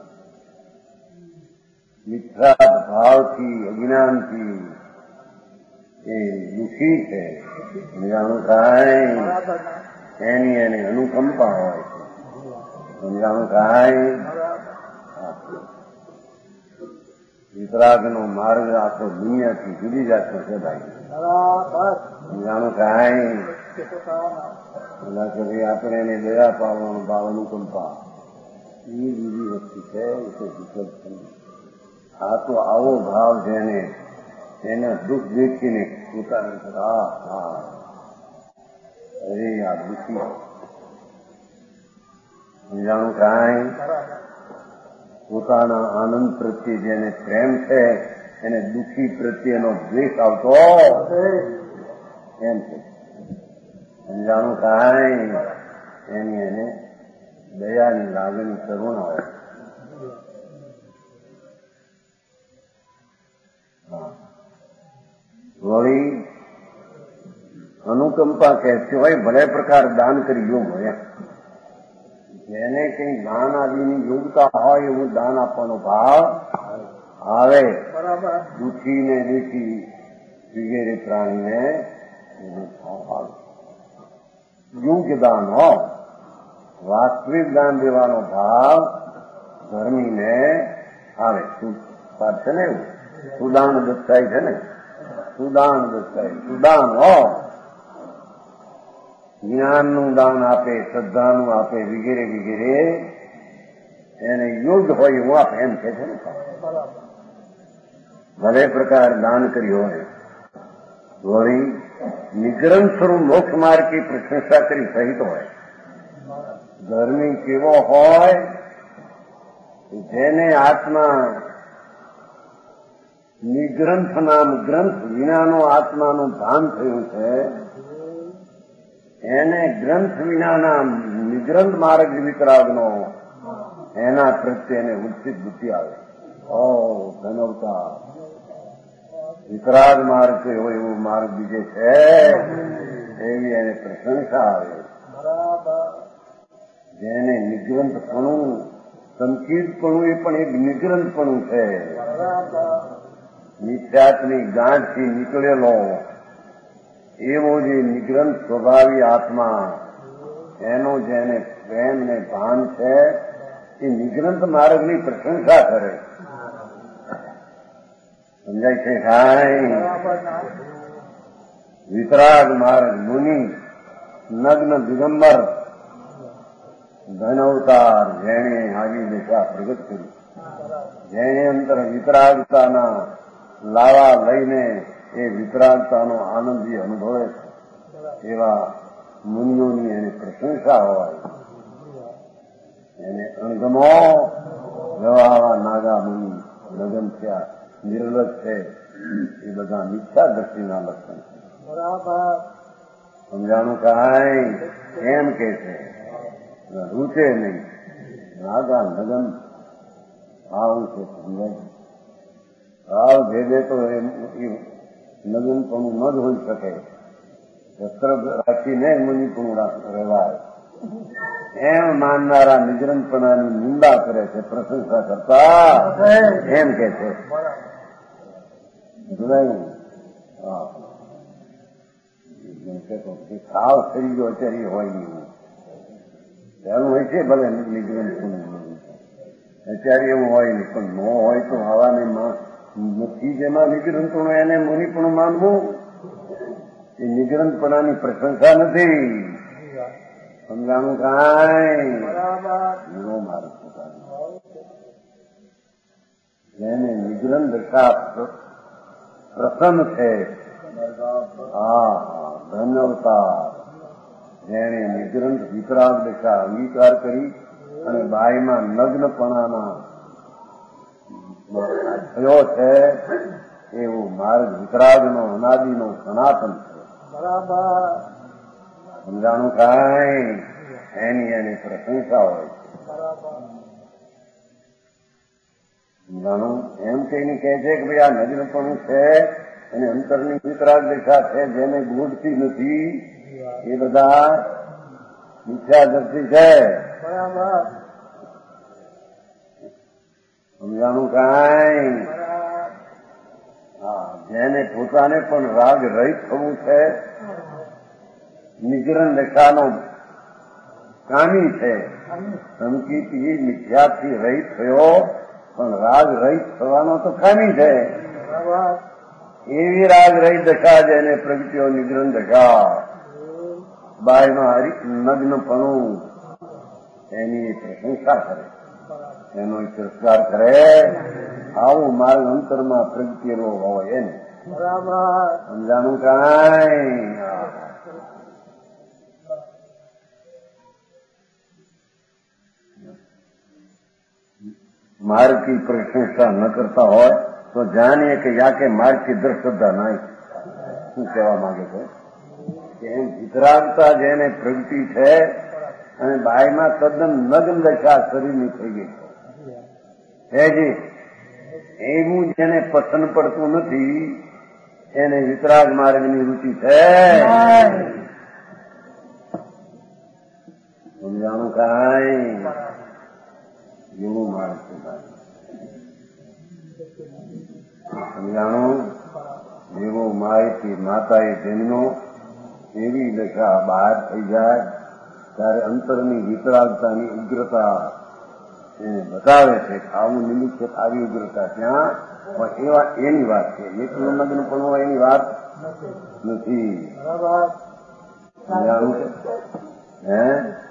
મિથ્યા ભાવથી અજ્ઞાનથી એ દુઃખી છે જાણું કાંઈ? એની એને અનુકંપા હોય છે સમજાણું કાંઈ? વિતરાગનો માર્ગ આખો દુનિયાથી જુદી જાતનો છે ભાઈ સમજાણું કાંઈ? એના કરી આપણે એને દયા પાડવાનો ભાવ અનુકંપા એ બીજી વસ્તુ છે એ તો વિકલ્પ છે આ તો આવો ભાવ જેને એના દુઃખ દેખીને પોતાને હા હા અરે આ દુઃખી સમજાણું કાંઈ? પોતાના આનંદ પ્રત્યે જેને પ્રેમ છે એને દુઃખી પ્રત્યેનો દ્વેષ આવતો એમ છે સમજાણું કાંઈ? એની એને દયાની લાગણી કરુણા હોય વળી અનુકંપા કહેતી હોય ભલે પ્રકાર દાન કરી યોગ હોય જેને કઈ દાન આદિની યોગ્યતા હોય એવું દાન આપવાનો ભાવ આવે. દુઃખી ને દુઃખી વગેરે પ્રાણીને યોગ્ય દાન હો. વાસ્તવિક દાન દેવાનો ભાવ ધર્મીને આવે. વાત છે ને એવું સુદાન દત્તાય છે ને, સુદાન દત્તાય સુદાન હો. જ્ઞાનનું દાન આપે, શ્રદ્ધાનું આપે વગેરે વગેરે એને યોગ્ય હોય એવું આપે એમ કે છે ને. ભલે પ્રકાર દાન કર્યું હોય વળી નિગ્રંથ સ્વરૂપ મોક્ષ માર્ગ की પ્રશંસા કરી સહિત હોય. ધર્મી કેવો હોય જેને આત્મા નિગ્રંથ નામ ગ્રંથ વિનાનો આત્માનું ભાન થયું છે, એને ગ્રંથ વિનાના નિગ્રંથ માર્ગ વિતરાગનો એના પ્રત્યે એને ઉચિત બુદ્ધિ આવે. ઓ ધનવતા વિતરાગ માર્ગ એવો એવો માર્ગ બીજે છે એવી એને પ્રશંસા આવે. જેને નિગ્રંથપણું સંકિતપણું એ પણ એક નિગ્રંથપણું છે. મિથ્યાત્મની ગાંઠથી નીકળેલો એવો જે નિગ્રંથ સ્વભાવી આત્મા એનો જેને પ્રેમ ને ભાન છે એ નિગ્રંથ માર્ગની પ્રશંસા કરે. સમજાય છે ભાઈ? વિતરાગ માર્ગ મુનિ નગ્ન દિગંબર ધન અવતાર જેણે આવી દિશા પ્રગટ કરી, જેણે અંતર વિતરાગતાના લાવા લઈને એ વિતરાગતાનો આનંદ જે અનુભવે છે એવા મુનિઓની એની પ્રશંસા હોય. એને અણગમો જવા નાગા મુનિ લગ્ન થયા નિર્લજ છે એ બધા મિથ્યા દ્રષ્ટિના લક્ષણ છે. સમજાણું કાંઈ એમ કે છે રૂચે નહીં. નાગા લગ્ન આવું છે. સમજાય ભાવ ભેદે તો એ લગ્ન પણ ન જ હોઈ શકે. શસ્ત્ર રાખીને મુનિપણું રહેવાય એમ માનનારા નિગ્રંથપણાની નિંદા કરે છે, પ્રશંસા કરતા એમ કે છે. સાવ શરીરો ચરી હોય નહીં તેનું હોય છે. ભલે નિગ્રંથપણું અત્યારે એવું હોય નહીં પણ ન હોય તો હવાને નથી જેમાં નિગ્રંથપણું એને મુનિપણું માનવું એ નિગ્રંથપણાની પ્રશંસા નથી. સમજાણું કાંઈ નો માર્ગ જેને નિગ્રંથ દશા પ્રસન્ન છે. હા ધન અવતાર જેણે નિગ્રંથ વિતરાગ દશા અંગીકાર કરી અને બાયમાં નગ્નપણાના થયો છે એવો માર્ગ વિતરાગનો અનાદિનો સનાતન છે. સમજાણું કાંઈ એની એની પ્રશંસા હોય છે. સમજાણું એમ કહીને કહે છે કે ભાઈ આ નગ્નપણું છે અને અંતરની વિતરાગ દશા છે જેને ગૂઢતી નથી એ બધા મિથ્યા દ્રષ્ટિ છે. સમજાણું કાંઈ? હા જેને પોતાને પણ રાગ રહિત થવું છે, નિગ્રહ દશાનો કામી છે. સંકિત એ મિથ્યાથી રહિત થયો પણ રાગ રહિત થવાનો તો કામી છે. એવી રાગ રહિત દશા જેને પ્રગટ્યો નિગ્રહ દશા બાયમાં હરિ નગ્નપણું એની પ્રશંસા કરે, એનો તિરસ્કાર કરે. આવું માર્ગ અંતરમાં પ્રગટેલો હોય એને સમજાણું કાંઈ? मार्ग की प्रशंसा न करता हो तो जानिए कि या के मार्ग की दृढ़ श्रद्धा नहीं. શું કહેવા માંગે છે કે એમ વિતરાગતા જેને પ્રગટી છે અને બાયમાં તદ્દન નગ્ન દશા શરીરની થઈ ગઈ છે જી એવું જેને પસંદ પડતું નથી એને વિતરાગ માર્ગની રુચિ છે. સમજાણું કાંઈ એવું માર્ગ છે. સમજાણું જેવો માહિતી માતાએ જન્મો એવી દશા બહાર થઈ જાય ત્યારે અંતરની વિતરાગતાની ઉગ્રતા એને બતાવે છે. આવું નિમિત્ત આવી ઉગ્રતા ત્યાં પણ એવા એની વાત છે. એકલું નગ્ન પણ એની વાત નથી. હે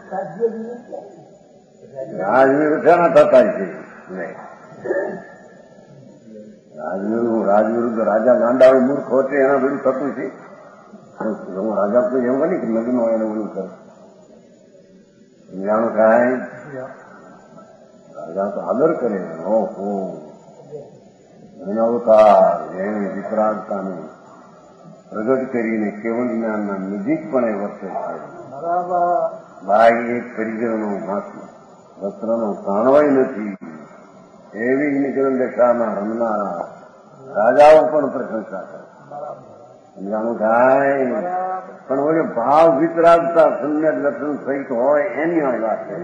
રાજવીર શાના થતા છે? રાજવીર રાજવિરુદ્ધ રાજા ગાંડાળું મૂર્ખ હોતે એના બધું થતું છે. રાજા તો એવું નહીં કે નગ્ન હોય એને બધું કરે. સમજાણું કાંઈ રાજા તો આદર કરે. ઓહો એના અવતાર એની વિતરાગતાને પ્રગટ કરીને કેવલ જ્ઞાનના નજીકપણે વર્તે છે. ભાઈ એક પરિજનનો વસ્ત્રનો તાણવાય નથી એવી નિગ્રહ દશામાં રમનારા રાજાઓ પણ પ્રશંસા કરે. સમજાણું થાય પણ ઓલો ભાવ વિતરાગતા સમ્યક દર્શન સહિત હોય એની આ વાત છે.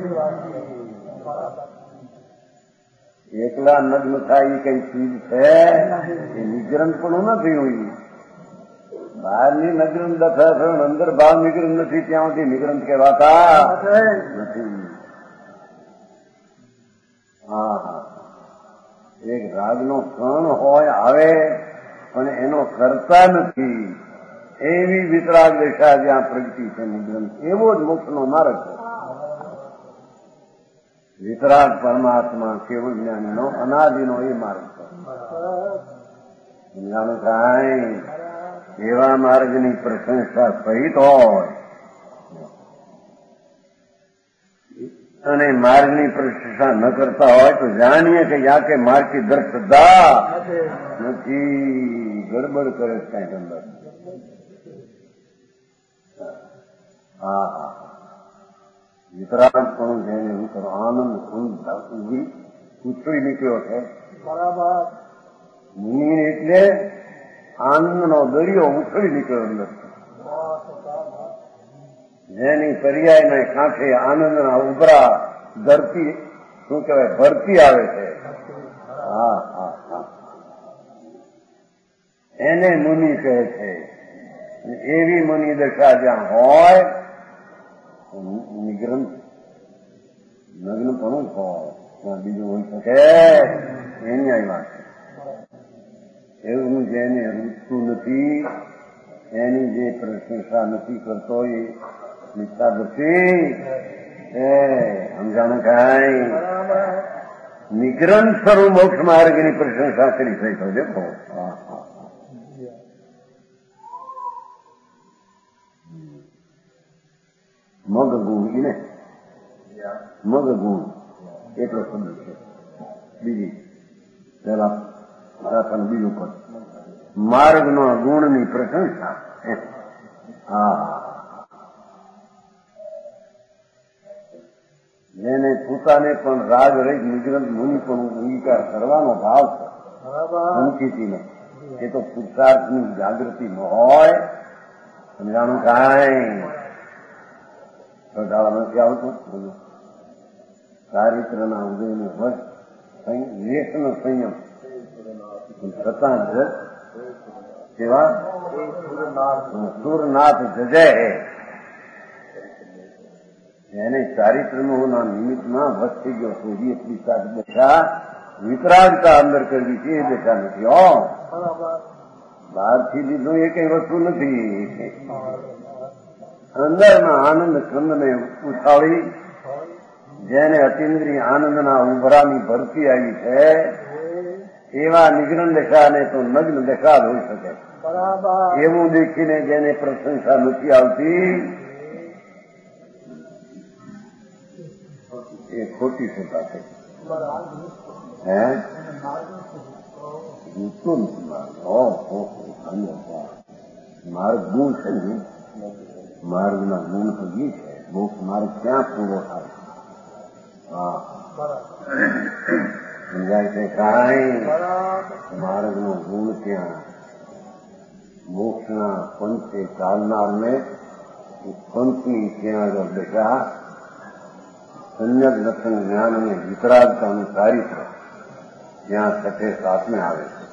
એકલા નગ્ન થાય એ કઈ ચીજ છે? એ નિગ્રંથ પણ નથી હોય. બહારની નગ્ન દશા અંદર ભાવ નિગ્રંથ નથી ત્યાં સુધી નિગ્રંથ કહેવાતા નથી. હા હા એક રાગનો કણ હોય આવે પણ એનો કરતા નથી એવી વિતરાગ દશા જ્યાં પ્રગતિ છે નિગ્રંથ એવો જ મોક્ષનો માર્ગ છે. વિતરાગ પરમાત્મા કેવળ જ્ઞાનીનો અનાદિનો એ માર્ગ છે. જાણો કાંઈ એવા માર્ગની પ્રશંસા સહિત હોય અને માર્ગની પ્રશંસા ન કરતા હોય તો જાણીએ કે યા કે માર્ગ કી દર્શદા નથી. ગડબડ કરે કઈ અંદર. હા હા વિતરાગ પણ જેને હું કરો આનંદ ઉભી ઉછળી નીકળ્યો છે. બરાબર મુનિ એટલે આનંદનો દરિયો ઉછળી નીકળ્યો અંદર. જેની પર્યાયના કાંઠે આનંદના ઉભરા ધરતી શું કહેવાય ભરતી આવે છે. હા હા હા એને મુનિ કહે છે. એવી મુનિ દશા જ્યાં હોય નિગ્રંથ નગ્ન પણ હોય ત્યાં બીજું હોઈ શકે એની આ વાત છે. એવું જેને રૂચતું નથી એની જે પ્રશંસા નથી કરતો એ મિથ્યા નથી. એ સમજાણું કાંઈ નિગ્રંથ સ્વરૂપ મોક્ષ માર્ગની પ્રશંસા કરી થઈ તો દેખો. હા હા મગ ગુણ ને મગ ગુણ એટલો શબ્દ છે. બીજી પેલા દાખલ બીજું પદ માર્ગનો ગુણની પ્રશંસા. હા જેને પોતાને પણ રાગ રહિત નિગ્રંથ મુનિ પણ અંગીકાર કરવાનો ભાવ છે સંચિતિનો એ તો પુરુષાર્થની જાગૃતિ ન હોય. સમજાણું કાંઈ ગાળા નથી આવતું. ચારિત્રના ઉદયનો વશ વેશનો સંયમ છતાં જ સેવા સુરનાથ જજે એને ચારિત્રનો નિમિત્તમાં વશ થઈ ગયો છે. એટલી સારી દશા વિતરાગતા અંદર કરવી છે એ દશા નથી. હો બહારથી લીધું એ કઈ વસ્તુ નથી. અંદરના આનંદ કંદને ઉછાળી જેને અતિન્દ્રિય આનંદના ઉભરાની ભરતી આવી છે એવા નિગ્રહ દશાને તો નગ્ન દશા જ હોઈ શકે. એવું દેખીને જેને પ્રશંસા નથી આવતી એ ખોટી સત્તા છે. હે ગુસ્સો નથી માર્ગ ગુણ છે ને માર્ગના ગુણ તો એ છે. મોક્ષ માર્ગ ક્યાં પૂરો થાય? હા સમજાય છે કાંઈ માર્ગનો ગુણ ત્યાં મોક્ષના પંચે ચાલનારને પંચની ત્યાં આગળ દશા સમ્યક દર્શન જ્ઞાન અને વિતરાગતાનું ચારિત્ર જ્યાં સઠે સાતમે આવે છે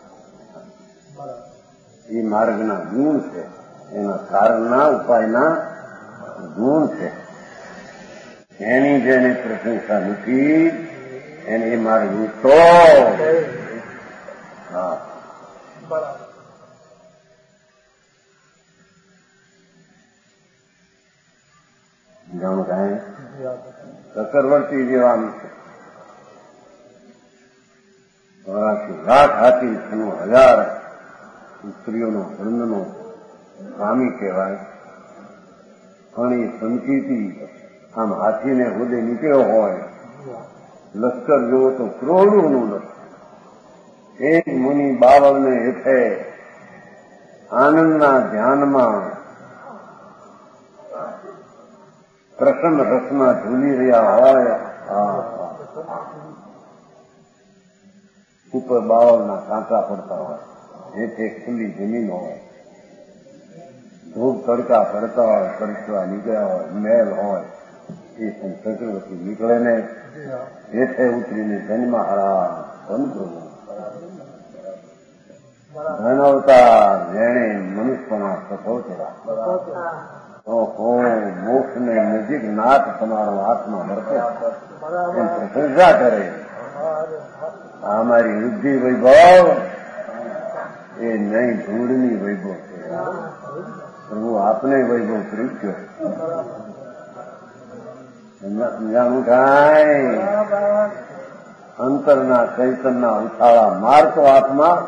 એ માર્ગના ગુણ છે, એના કારણના ઉપાયના ગુણ છે. એની જેને પ્રશંસા નથી એને એ માર્ગ ઉઠતો. હા, જાણું કાંઈ ચક્રવર્તી જેવા ચોરાશી લાખ હાથી છનું હજાર સ્ત્રીઓનો વૃંદનો સ્વામી કહેવાય. પણ એ સંચિતી આમ હાથીને હોદે નીકળ્યો હોય, લશ્કર જોવો તો કરોડોનું લશ્કર, એક મુનિ બાવળને હેઠે આનંદના ધ્યાનમાં પ્રસન્ન રસમાં ઝૂલી રહ્યા હોય. ઉપર બાવળના કાંટા પડતા હોય, હેઠે ખુલ્લી જમીન હોય, ધૂપ તડકા પડતા હોય, પરસવા નીકળ્યા હોય, મહેલ હોય, એ ચક્રવર્તી નીકળે ને હેઠે ઉતરીને જન્મહારા સંતો ધનવતા જેણે મનુષ્યના સફોતરા ઓહો મોક્ષને નજીક નાથ તમારો હાથમાં મળતો એમ પ્રશંસા કરે. આ મારી વૃદ્ધિ વૈભવ એ નહીં ધૂળની વૈભવ છે. પ્રભુ આપને વૈભવ પ્રીત્યો સમજાણું કાંઈ અંતરના ચૈતનના ઉછાળા મારતો હાથમાં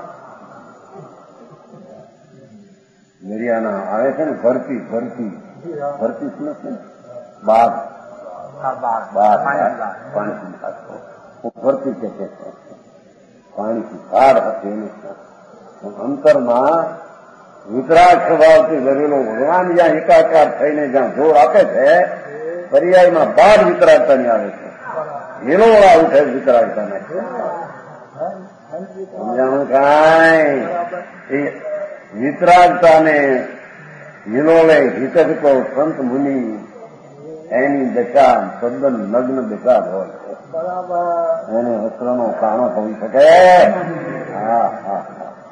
દરિયાના આવે છે ને ભરતી ભરતી ભરતી શું છે બાગ બાગ પાણીથી ખાતો હું ભરતી કે છે પાણીથી પાર હતી એનું અંતરમાં વિતરાગ સ્વભાવથી લડેલો ભગવાન જ્યાં એકાકાર થઈને જ્યાં જોર આપે છે પર્યાયમાં બાર વિતરાગતાની આવે છે. હિલોળા ઉઠે વિતરાગતાને. સમજાણું કાંઈ એ વિતરાગતાને હિલોળે હિતકો સંત મુનિ એની દશા તદ્દન નગ્ન દશા હોય છે. એને વસ્ત્રનો કાણો હોઈ શકે. હા હા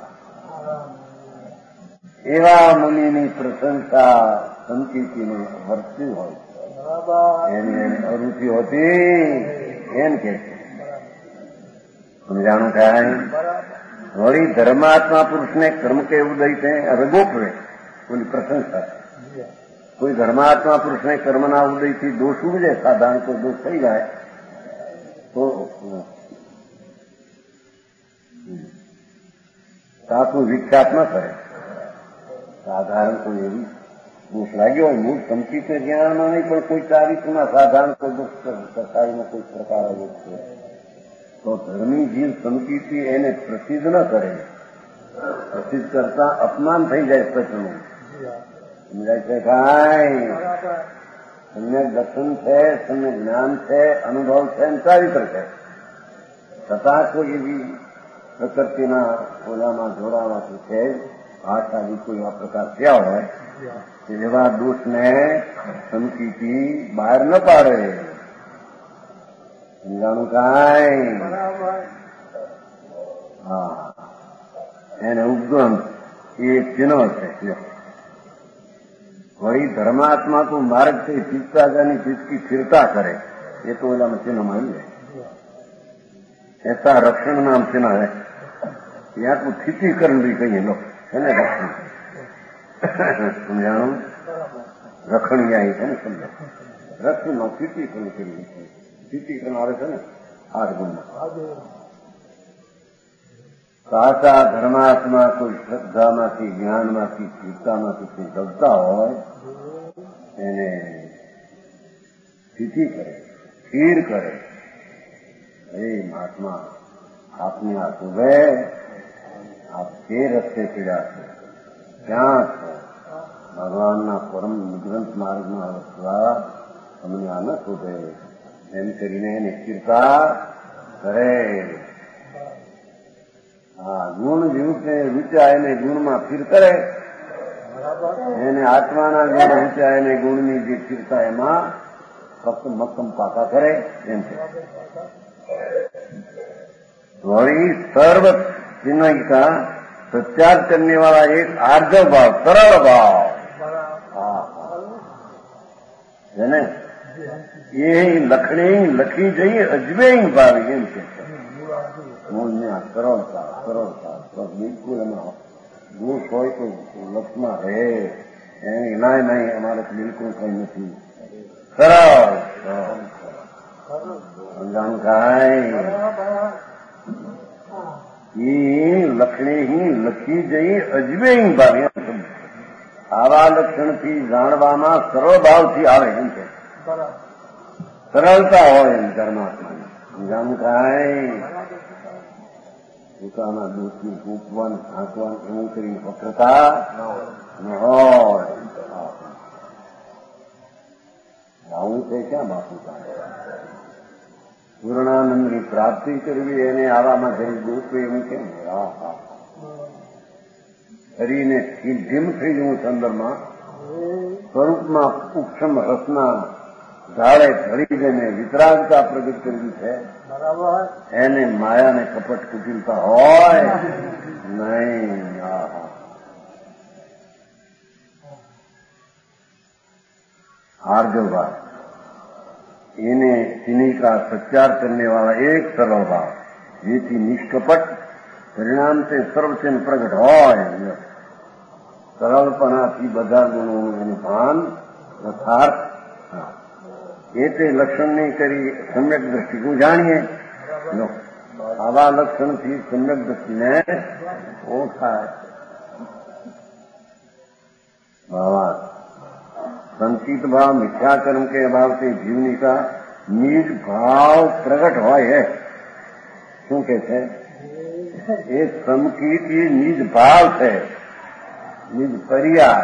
એવા મુનિની પ્રશંસા સંચિતિને વર્તી હોય છે. એની એની અરુચિ હોતી એમ કે છે. સમજાણું કાંઈ વળી ધર્માત્મા પુરુષને કર્મ કે ઉદય છે રગોપવે કોઈની પ્રશંસા. કોઈ ધર્માત્મા પુરુષને કર્મના ઉદયથી દોષ ઉડે, સાધારણ કોઈ દોષ થઈ જાય તો સાચું વિખ્યાત ન કરે. સાધારણ કોઈ એવી દોષ લાગ્યો હોય મૂળ સંચિત જ્ઞાનમાં નહીં પણ કોઈ ચારિત્રમાં સાધારણ કોઈ દોષ સફાઈનો કોઈ પ્રકાર આવ્યો છે તો ધર્મી જીવ સંચિતિ એને પ્રસિદ્ધ ન કરે. પ્રસિદ્ધ કરતા અપમાન થઈ જાય સચનું. સમજાય છે કાંઈ સમ્યક દર્શન છે, સમ્યક જ્ઞાન છે, અનુભવ છે, ચારિત્ર છે, છતાં કોઈ એવી પ્રકૃતિના ઓલામાં જોડાવાથી છે ભાષાની કોઈ આ પ્રકાર થયા હોય એવા દોષને સંચિતિ બહાર ન પાડે. સમજાણું કાંઈ હા એને ઉપગમ એ ચિહ્ન છે. વળી ધર્માત્મા તો માર્ગથી ચિત્તાજાની ચિત્તી ફિરતા કરે એ તો એલામાં ચિહ્નમાં આવી જાય. ऐसा रक्षण नाम से ना है यहाँ को स्थितिकरण भी कहिए लोग है ना. रक्षण समझाणो रखण यहाँ है ને સમજો રક્ષણમાં સ્થિતિકરણ કરીએ. સ્થિતિકરણ આવે છે ને આઠ ગુણમાં. સાચા ધર્માત્મા કોઈ શ્રદ્ધામાંથી જ્ઞાનમાંથી ચિત્તામાંથી કોઈ જગતા હોય એને સ્થિતિ કરે, સ્થિર કરે. હે મહાત્મા આપને આ સુબે આપ જે રસ્તે પીડા છો ક્યાં છો ભગવાનના પરમ નિગ્રંથ માર્ગમાં વસવા તમને આ ન શોધે એમ કરીને એને સ્થિરતા કરે. હા ગુણ જીવતે રૂચ્યા એને ગુણમાં સ્થિર કરે, એને આત્માના ગુણ રૂચ્યા એને ગુણની જે સ્થિરતા એમાં ફક્ત મક્કમ પાકા કરે એમ છે. वही सर्व चिन्ह का प्रत्याग करने वाला एक आर्जव भाव, सरल भाव है ने ये लखणी लखी जई अजबे भावी एम के मूल्य सरलता सरलता तो बिल्कुल दूर कोई तो लक्षमा है नहीं नहीं हमारे बिल्कुल कोई नहीं सरल जानकारी લખણી ही લખી જઈ અજવે ભાવે આવા લક્ષણથી જાણવામાં સરળ ભાવથી આવે એમ છે. સરળતા હોય એમ પરમાત્માની જાણકારી પોતાના દોષની ફૂંકવાન ઢાંકવાન એવું કરી વક્રતા ન હોય. આવું છે ક્યાં બાપુ પૂર્ણાનંદની પ્રાપ્તિ કરવી એને આવામાં જઈ ગોતવું એવું કેમ? શરીરને ઢીમ થઈ જવું સંદર્ભમાં સ્વરૂપમાં સૂક્ષ્મ રસના ઝાડે ઢળી જઈને વિતરાગતા પ્રગટ કરવી છે. એને માયાને કપટ કુટિલતા હોય નહીં. आर्जव भाव इन्हें इन्हीं का सच्चार करने वाला एक सरल भाव ये थी निष्कपट परिणाम से सर्वचिन्ह प्रगट हो. सरलपनाथी બધા ગુણોનું ભાન यथार्थ એ તે લક્ષણને કરી સમ્યક દ્રષ્ટિ જાણીએ. આવા લક્ષણથી સમ્યક દ્રષ્ટિને ઓળખાય. ભાવા संचित भाव मिथ्या कर्म के अभाव से जीवनी का निज भाव प्रकट हुआ है. શું કે છે એ સંકિત એ નિજ ભાવ છે, નિજ પર્યાય.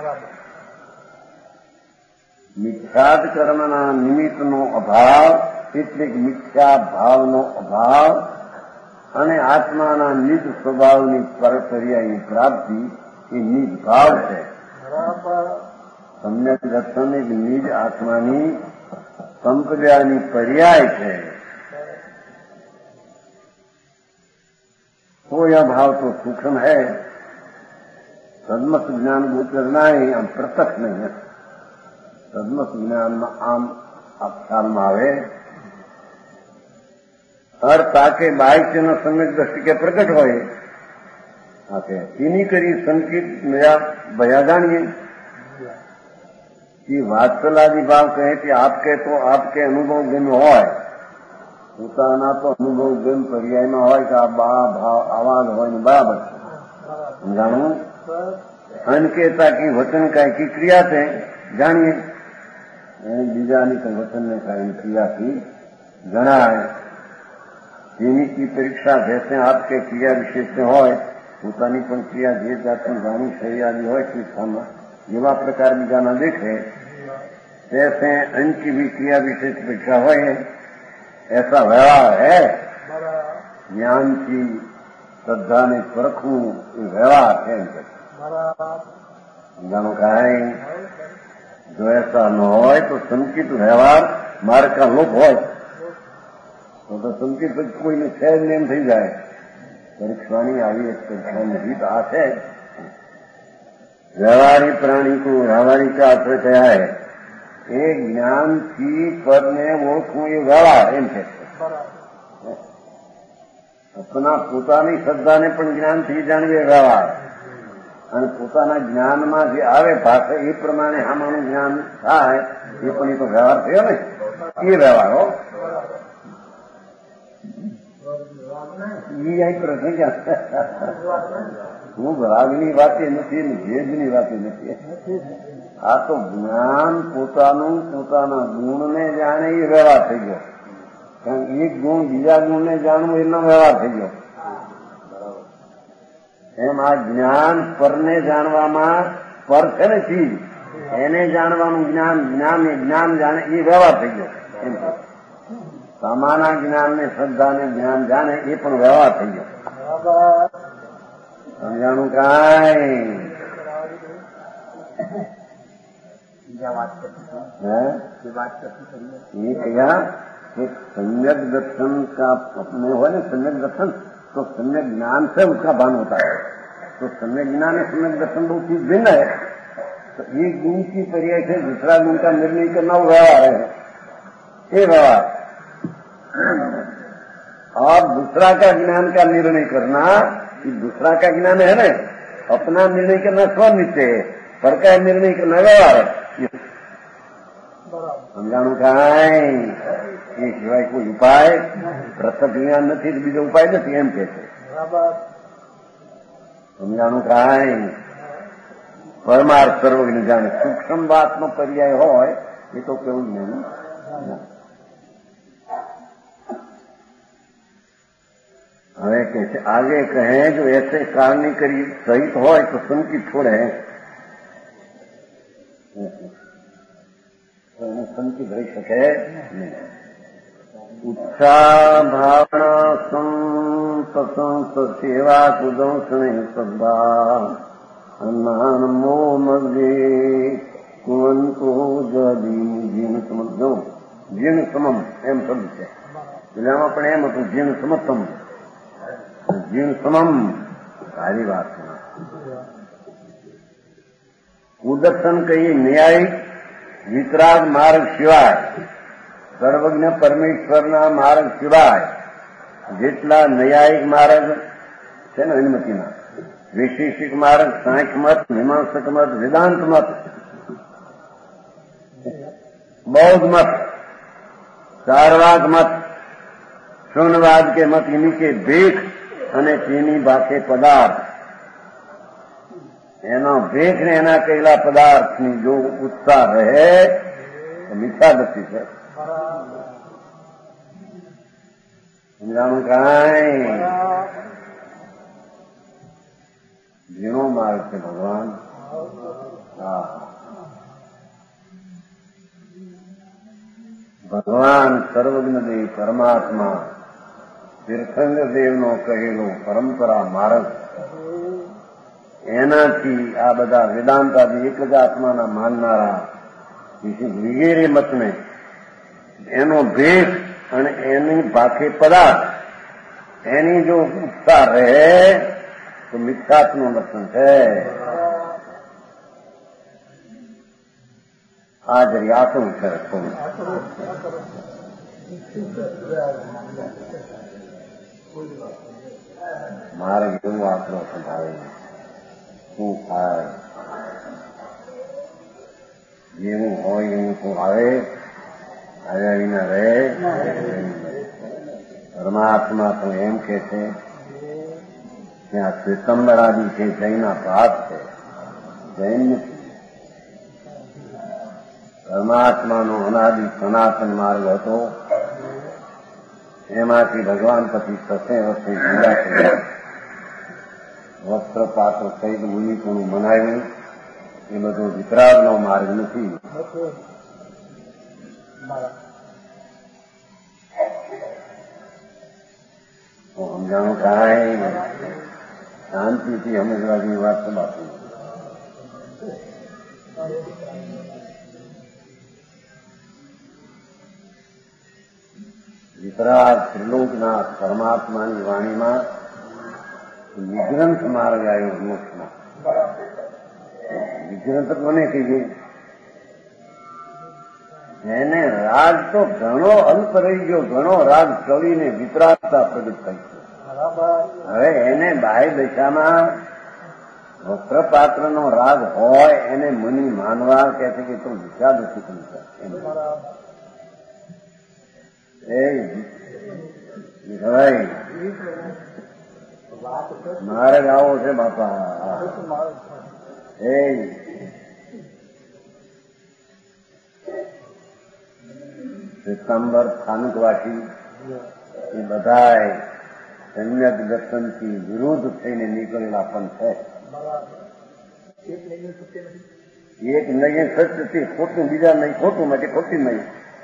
મિથ્યાદ કર્મના નિમિત્તનો અભાવ એટલે મિથ્યા ભાવનો અભાવ અને આત્માના નિજ સ્વભાવની પર્યાયની પ્રાપ્તિ એ નિજ ભાવ છે. सम्यक दर्शन एक निज आत्मानी संप्रदायनी पर्याय है. तो यह भाव तो सूक्ष्म है. सदमत ज्ञान को करना ही आम प्रत्यक्ष नहीं है. सदमत ज्ञान में आम ख्याल में आवे हर ताके बाह्य न सम्यक दृष्टि के प्रकट होए आके इन्हीं करी संकित नया भया जानिए कि वात्सलादि भाव कहे कि आपके तो आपके अनुभव गुण હોય પોતાના તો અનુભવ ગુણ પર્યાયમાં હોય કે આ બા ભાવ આવાજ હોય ને બરાબર છે જાણવું. અનકેતા की वचन का की क्रिया से जानिए बीजानी तो वचन ने का क्रिया की जनाए તેની की परीक्षा जैसे आपके क्रिया विशेष से હોય પોતાની પણ ક્રિયા જે જાતની વાણી શૈયાદી હોય સંસ્થામાં જેવા प्रकार बीजाना देखे ऐसे उनकी भी क्रिया विशेष परीक्षा हो. ऐसा व्यवहार है. ज्ञान की श्रद्धा ने परखू व्यवहार है. जानो का है जो ऐसा न हो तो संकित व्यवहार मार्ग का लोप हो तो संकित कोई ने छह नेम थी जाए. परीक्षानी आई एक परीक्षानी રીત આ છે. व्यवहारी प्राणी को व्यवहारी का अर्थ क्या है? एक ज्ञान की पर ने ओळखવું એ વ્યવહાર એમ છે. अपना પોતાની શ્રદ્ધાને પણ જ્ઞાનથી જાણવી વ્યવહાર અને પોતાના જ્ઞાનમાં જે આવે ભાષા એ પ્રમાણે આમાંનું જ્ઞાન થાય એ પણ એ તો વ્યવહાર થયો ને. એ વ્યવહાર હો એ અહીં પ્રશ્ન ક્યાં? હું ભાગની વાતે નથી ને ભેદની વાતે નથી. આ તો જ્ઞાન પોતાનું પોતાના ગુણને જાણે એ વ્યવહાર થઈ ગયો. કારણ એક ગુણ બીજા ગુણને જાણવું એનો વ્યવહાર થઈ ગયો. એમ આ જ્ઞાન પરને જાણવામાં પર છે ને ચીજ એને જાણવાનું જ્ઞાન જ્ઞાન જ્ઞાન જાણે એ વ્યવહાર થઈ ગયો. એમ સામાના જ્ઞાનને શ્રદ્ધાને જ્ઞાન જાણે એ પણ વ્યવહાર થઈ ગયો. સમજાણું કાંઈ बात करती ये कहा कि सम्यक दर्शन का अपने हो ना सम्यक दर्शन तो सम्यक ज्ञान से उसका भान होता है। तो सम्यक ज्ञान है सम्यक दर्शन दो चीज भिन्न है। तो एक गुण की पर्याय से दूसरा गुण का निर्णय करना वो व्यवहार है, ये व्यवहार। और दूसरा का ज्ञान का निर्णय करना, कि दूसरा का ज्ञान है ना, अपना निर्णय करना स्वनिश्चय है, पर का निर्णय करना व्यवहार है। સમજાણું કાંઈ એ સિવાય કોઈ ઉપાય પ્રત્યક્ષ જ્ઞાન નથી, બીજો ઉપાય નથી એમ કે છે. સમજાણું કાંઈ પરમાર્થ સર્વજ્ઞ જાણે. સૂક્ષ્મ વાતનો પર્યાય હોય એ તો કેવું જ નહીં. હવે કે છે आगे कहे जो ऐसे कारणनी करी सहित હોય तो संकित छोड़े तो એને સંકિત રહી શકે નહીં. ઉત્સાહ ભાવના સંત સંત સેવા કુદંસણે સદા અન્નાન મો મગે કુવંતો જદી જીન સમજો જીન સમમ એમ શબ્દ છે. પેલામાં પણ એમ હતું જીન સમતમ. જીન સમમ સારી વાત છે. કુદર્શન કહીએ ન્યાયિક વિતરાગ માર્ગ સિવાય, સર્વજ્ઞ પરમેશ્વરના માર્ગ સિવાય જેટલા ન્યાયિક માર્ગ છે ને અનુમતિના, વૈશેષિક માર્ગ, સાંખ્ય મત, મીમાંસક મત, વેદાંત મત, બૌદ્ધ મત, ચારવાક મત, શૂન્યવાદ કે મત નીચે ભેખ અને તેની બાકે પદાર્થ, એનો ભેખ ને એના કહેલા પદાર્થની જો ઉત્સાહ રહે તો મિથ્યા દૃષ્ટિ છે. સમજાણું કાંઈ ઝીણો માર્ગ છે ભગવાન. હા, ભગવાન સર્વજ્ઞ દેવ પરમાત્મા તીર્થંકર દેવનો કહેલો પરંપરા માર્ગ, એનાથી આ બધા વેદાંતાદી એક જ આત્માના માનનારા વગેરે મતને એનો ભેદ અને એની બાકી પદાર્થ એની જો ઉત્સાહ રહે તો મિથ્યાત્વનું લક્ષણ છે. આ જરી આસું છે. મારે એવું આટલો સંભાળે શું થાય જેવું હોય એવું શું આવે આવ્યા વિના રહે. પરમાત્મા તો એમ કે છે ત્યાં શ્વેતંબરાદી છે જૈના ભાત છે, જૈન નથી. પરમાત્માનો અનાદિ સનાતન માર્ગ હતો, એમાંથી ભગવાન પછી સસે વર્ષે જુદા થયા. વસ્ત્ર પાત્ર સહિત મુનિકોનું મનાવ્યું એ બધો વિતરાગનો માર્ગ નથી. સમજાણું કાંઈ શાંતિથી સમજવાની વાત બાકી. વિતરાગ ત્રિલોકનાથ પરમાત્માની વાણીમાં વિગ્રંથ માર્ગ આવ્યો મોક્ષમાં. વિગ્રંથ કોને કહીએ? એને રાગ તો ઘણો અલ્પ રહી ગયો, ઘણો રાગ ચડીને વિતરાગતા પ્રગટ થઈ છે. હવે એને બાહ્ય દશામાં વસ્ત્રપાત્રનો રાગ હોય એને મુનિ માનવા કહે છે કે તો વિષાદ માર્ગ આવો છે બાપા. એ શ્વેતાંબર સ્થાનકવાસી એ બધાય સમ્યક દર્શનથી વિરુદ્ધ થઈને નીકળેલા પણ છે. એક નહીં સત્યથી ખોટું, બીજા નહીં ખોટું માટે ખોટી નહીં.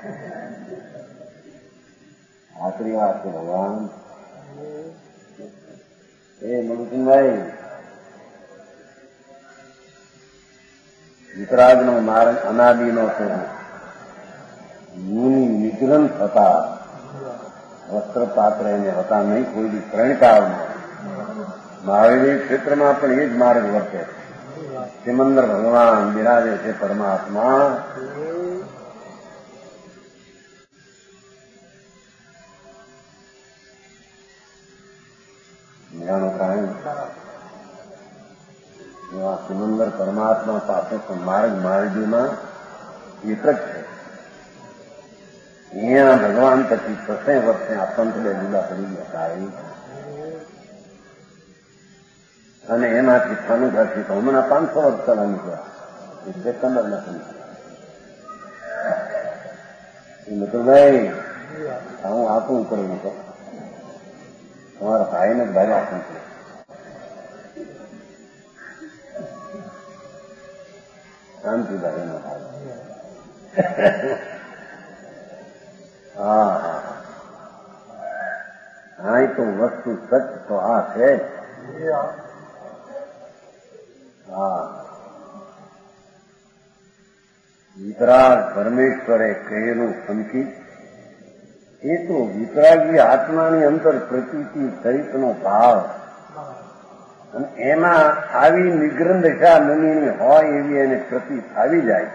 આખરી વાત છે ભગવાન. એ મનુકુંભાઈ વિતરાગનો માર્ગ અનાદિનો તો મુનિ નિગ્રહ થતા વસ્ત્ર પાત્ર એને હતા નહીં, કોઈ બી ત્રણકાળમાં મહાવીર ક્ષેત્રમાં પણ એ જ માર્ગ વર્તે. સિમંદર ભગવાન બિરાજે છે પરમાત્મા. જાણો કાંઈ એવા સિમંદર પરમાત્મા પાસે તો માર્ગ માર્ગીમાં વિતરક છે. અહીંયા ભગવાન પછી છસે વર્ષે આ પંથ બે જુદા પડી ગયા અને એનાથી ફાનુભાથી તો હમણાં પાંચસો વર્ષ ચાલા નીકળ્યા. એ સેકન્ડરના સમય મથુરભાઈ હું આપવું પડે તો તમારા ભાઈને જ ભારે આપવું પડે. શાંતિભાઈ નો ભાઈ. હા હા હા તો વસ્તુ સચ તો આ છે. હા વિતરાગ પરમેશ્વરે કહેલું સંકિત એ તો વિતરાગી આત્માની અંતર પ્રતીતિ સહિતનો ભાવ અને એમાં આવી નિગ્રહ દશા મુનિની હોય એવી એને પ્રતીત આવી જાય.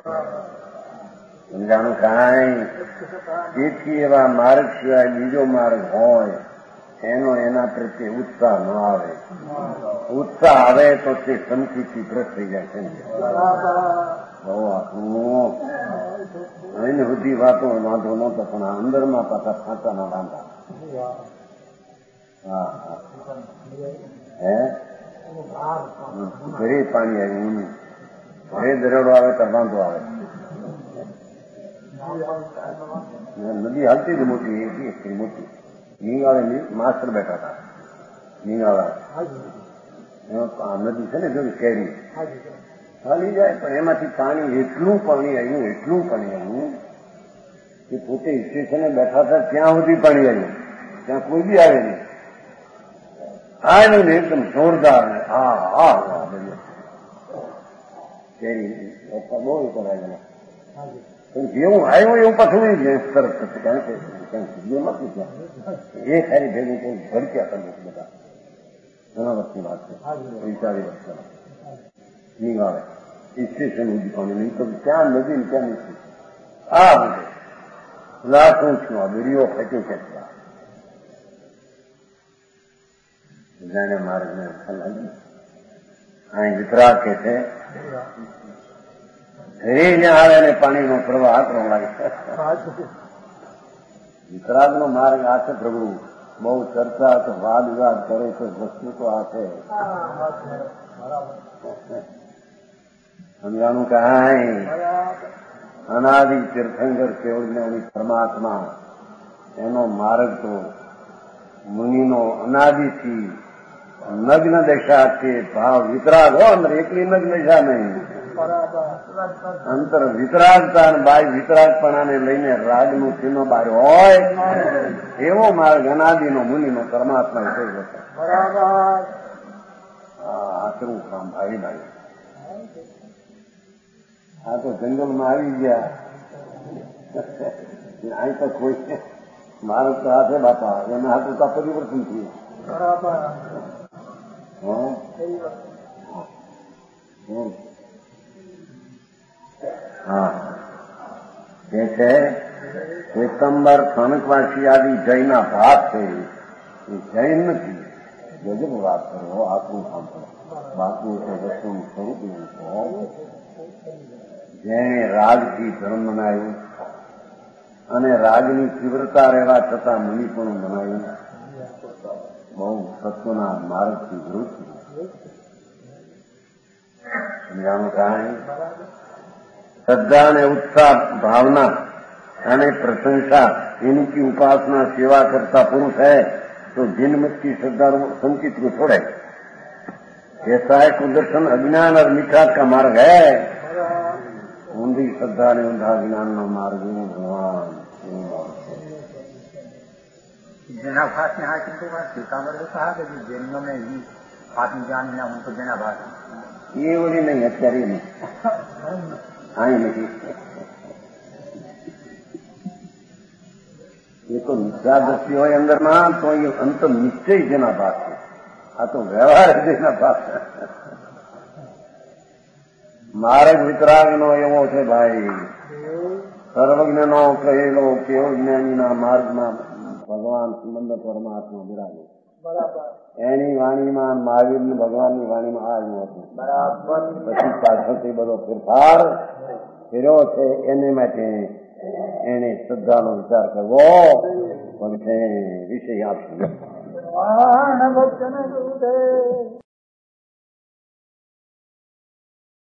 સમજાણું કાંઈ? તેથી એવા માર્ગ સિવાય બીજો માર્ગ હોય એનો એના પ્રત્યે ઉત્સાહ ન આવે. ઉત્સાહ આવે તો તે સંકિતથી ભ્રષ્ટ થઈ જાય છે. બહુ આપણું એને બધી વાતો વાંધો નહોતો પણ આ અંદરમાં પાછા ફાંચાના વાંધા. હા હા હે ઘરે પાણી આવ્યું, ઘરે દરેડો આવે તો વાંધો આવે. નદી હાલતી જ મોટી એટલી મોટી. નીંગાળે માસ્ટર બેઠા હતા. નીંગાળા નદી છે ને જો કેરી હાલી જાય પણ એમાંથી પાણી એટલું પાણી આવ્યું એટલું પાણી આવ્યું કે પોતે સ્ટેશને બેઠા હતા ત્યાં સુધી પાણી આવ્યું. ત્યાં કોઈ બી આવે નહીં. આવ્યું ને એકદમ જોરદાર ને હા હા હા કેરી બહુ કરાયેલા જેવું આવ્યું એવું પાછું તરત થશે. કારણ કે નથી ત્યાં એ ખાલી ભેગું કોઈ ભડક્યા કરે બધા. ઘણા વર્ષની વાત છે. પૈસાવી વર્ષ નહીં આવે સ્ટેશન સુધી પાણી નહીં તો ત્યાં નદી ને ત્યાં નથી. આ બધે લાખું છું આ વિડીયો ખેંચું ખેંચવા જાણે માર્ગને લાગી. અહીં વિતરાગ કે છે ઘરે જ્યાં આવે ને પાણીનો પ્રવાહ આકરો લાગે. વિતરાગનો માર્ગ આ છે પ્રભુ. બહુ ચર્ચા તો વાદ વિવાદ કરે છે. વસ્તુ તો આ છે. સમજાણું કાંઈ? અનાદિ તીર્થંકર કેવળ પરમાત્મા એનો માર્ગ તો મુનિનો અનાદિથી નગ્ન દશા છે. ભાવ વિતરાગ હો અંદર એકલી નગ્ન દશા નહીં. અંતર વિતરાગતા અને બાય વિતરાગપણાને લઈને રાગનું ચિહ્ન બહાર હોય એવો માર્ગ અનાદિનો મુનિનો પરમાત્મા થઈ જશે. આચરું કામ ભાઈ ભાઈ. આ તો જંગલમાં આવી ગયા. અહીં તો કોઈ માર્ગ તો આ છે બાપા. એના હાથ તો પરિવર્તન થયું. હા એ છે એકંબર ખણકવાસી આદિ જૈના ભાત છે. એ જૈન નથી. ગજબ વાત કરો. આપણું સાંભળો. બાપુ છે વસ્તુનું સ્વરૂપ એવું છે. જેણે રાજથી ધર્મ બનાવ્યું અને રાજની તીવ્રતા રહેવા છતાં મુનિ પણ બનાવ્યું. બહુ સત્વના માર્ગથી વિરુદ્ધ. સમજાણું કાંઈ? શ્રદ્ધા અને ઉત્સાહ ભાવના અને પ્રશંસા इनकी उपासना सेवा करता पुरुष है तो जिन मत की श्रद्धा संचित को छोड़े. ऐसा है कुदर्शन अज्ञान और मिथ्यात्व का मार्ग है. ऊंधी श्रद्धा ने ऊंधा ज्ञान नो मार्ग भगवान जेना भाष ने हाँ किंतु सीतामढ़ को कहा कि जैनों में ही आत्मज्ञान है उनको जेना भाष એ વળી નહીં, અત્યારે નહીં, અહીં નથી. એ તો મિથ્યા દ્રષ્ટિ હોય અંદરમાં, તો એ અંત નિશ્ચય જેના ભાગ છે. આ તો વ્યવહાર જેના ભાગ છે. માર્ગ વિતરાગ નો એવો છે ભાઈ, સર્વજ્ઞ નો કહેલો કેવો જ્ઞાનીના માર્ગમાં ભગવાન સંબંધ પરમાત્મા બિરાજે. એની વાણીમાં મહાવીર ભગવાનની વાણીમાં આ એવું હતું. પછી પાછળથી બધો ફેરફાર ફેર્યો છે. એને માટે એને શ્રદ્ધાનો વિચાર કરવો પણ છે. વિષય આપશું.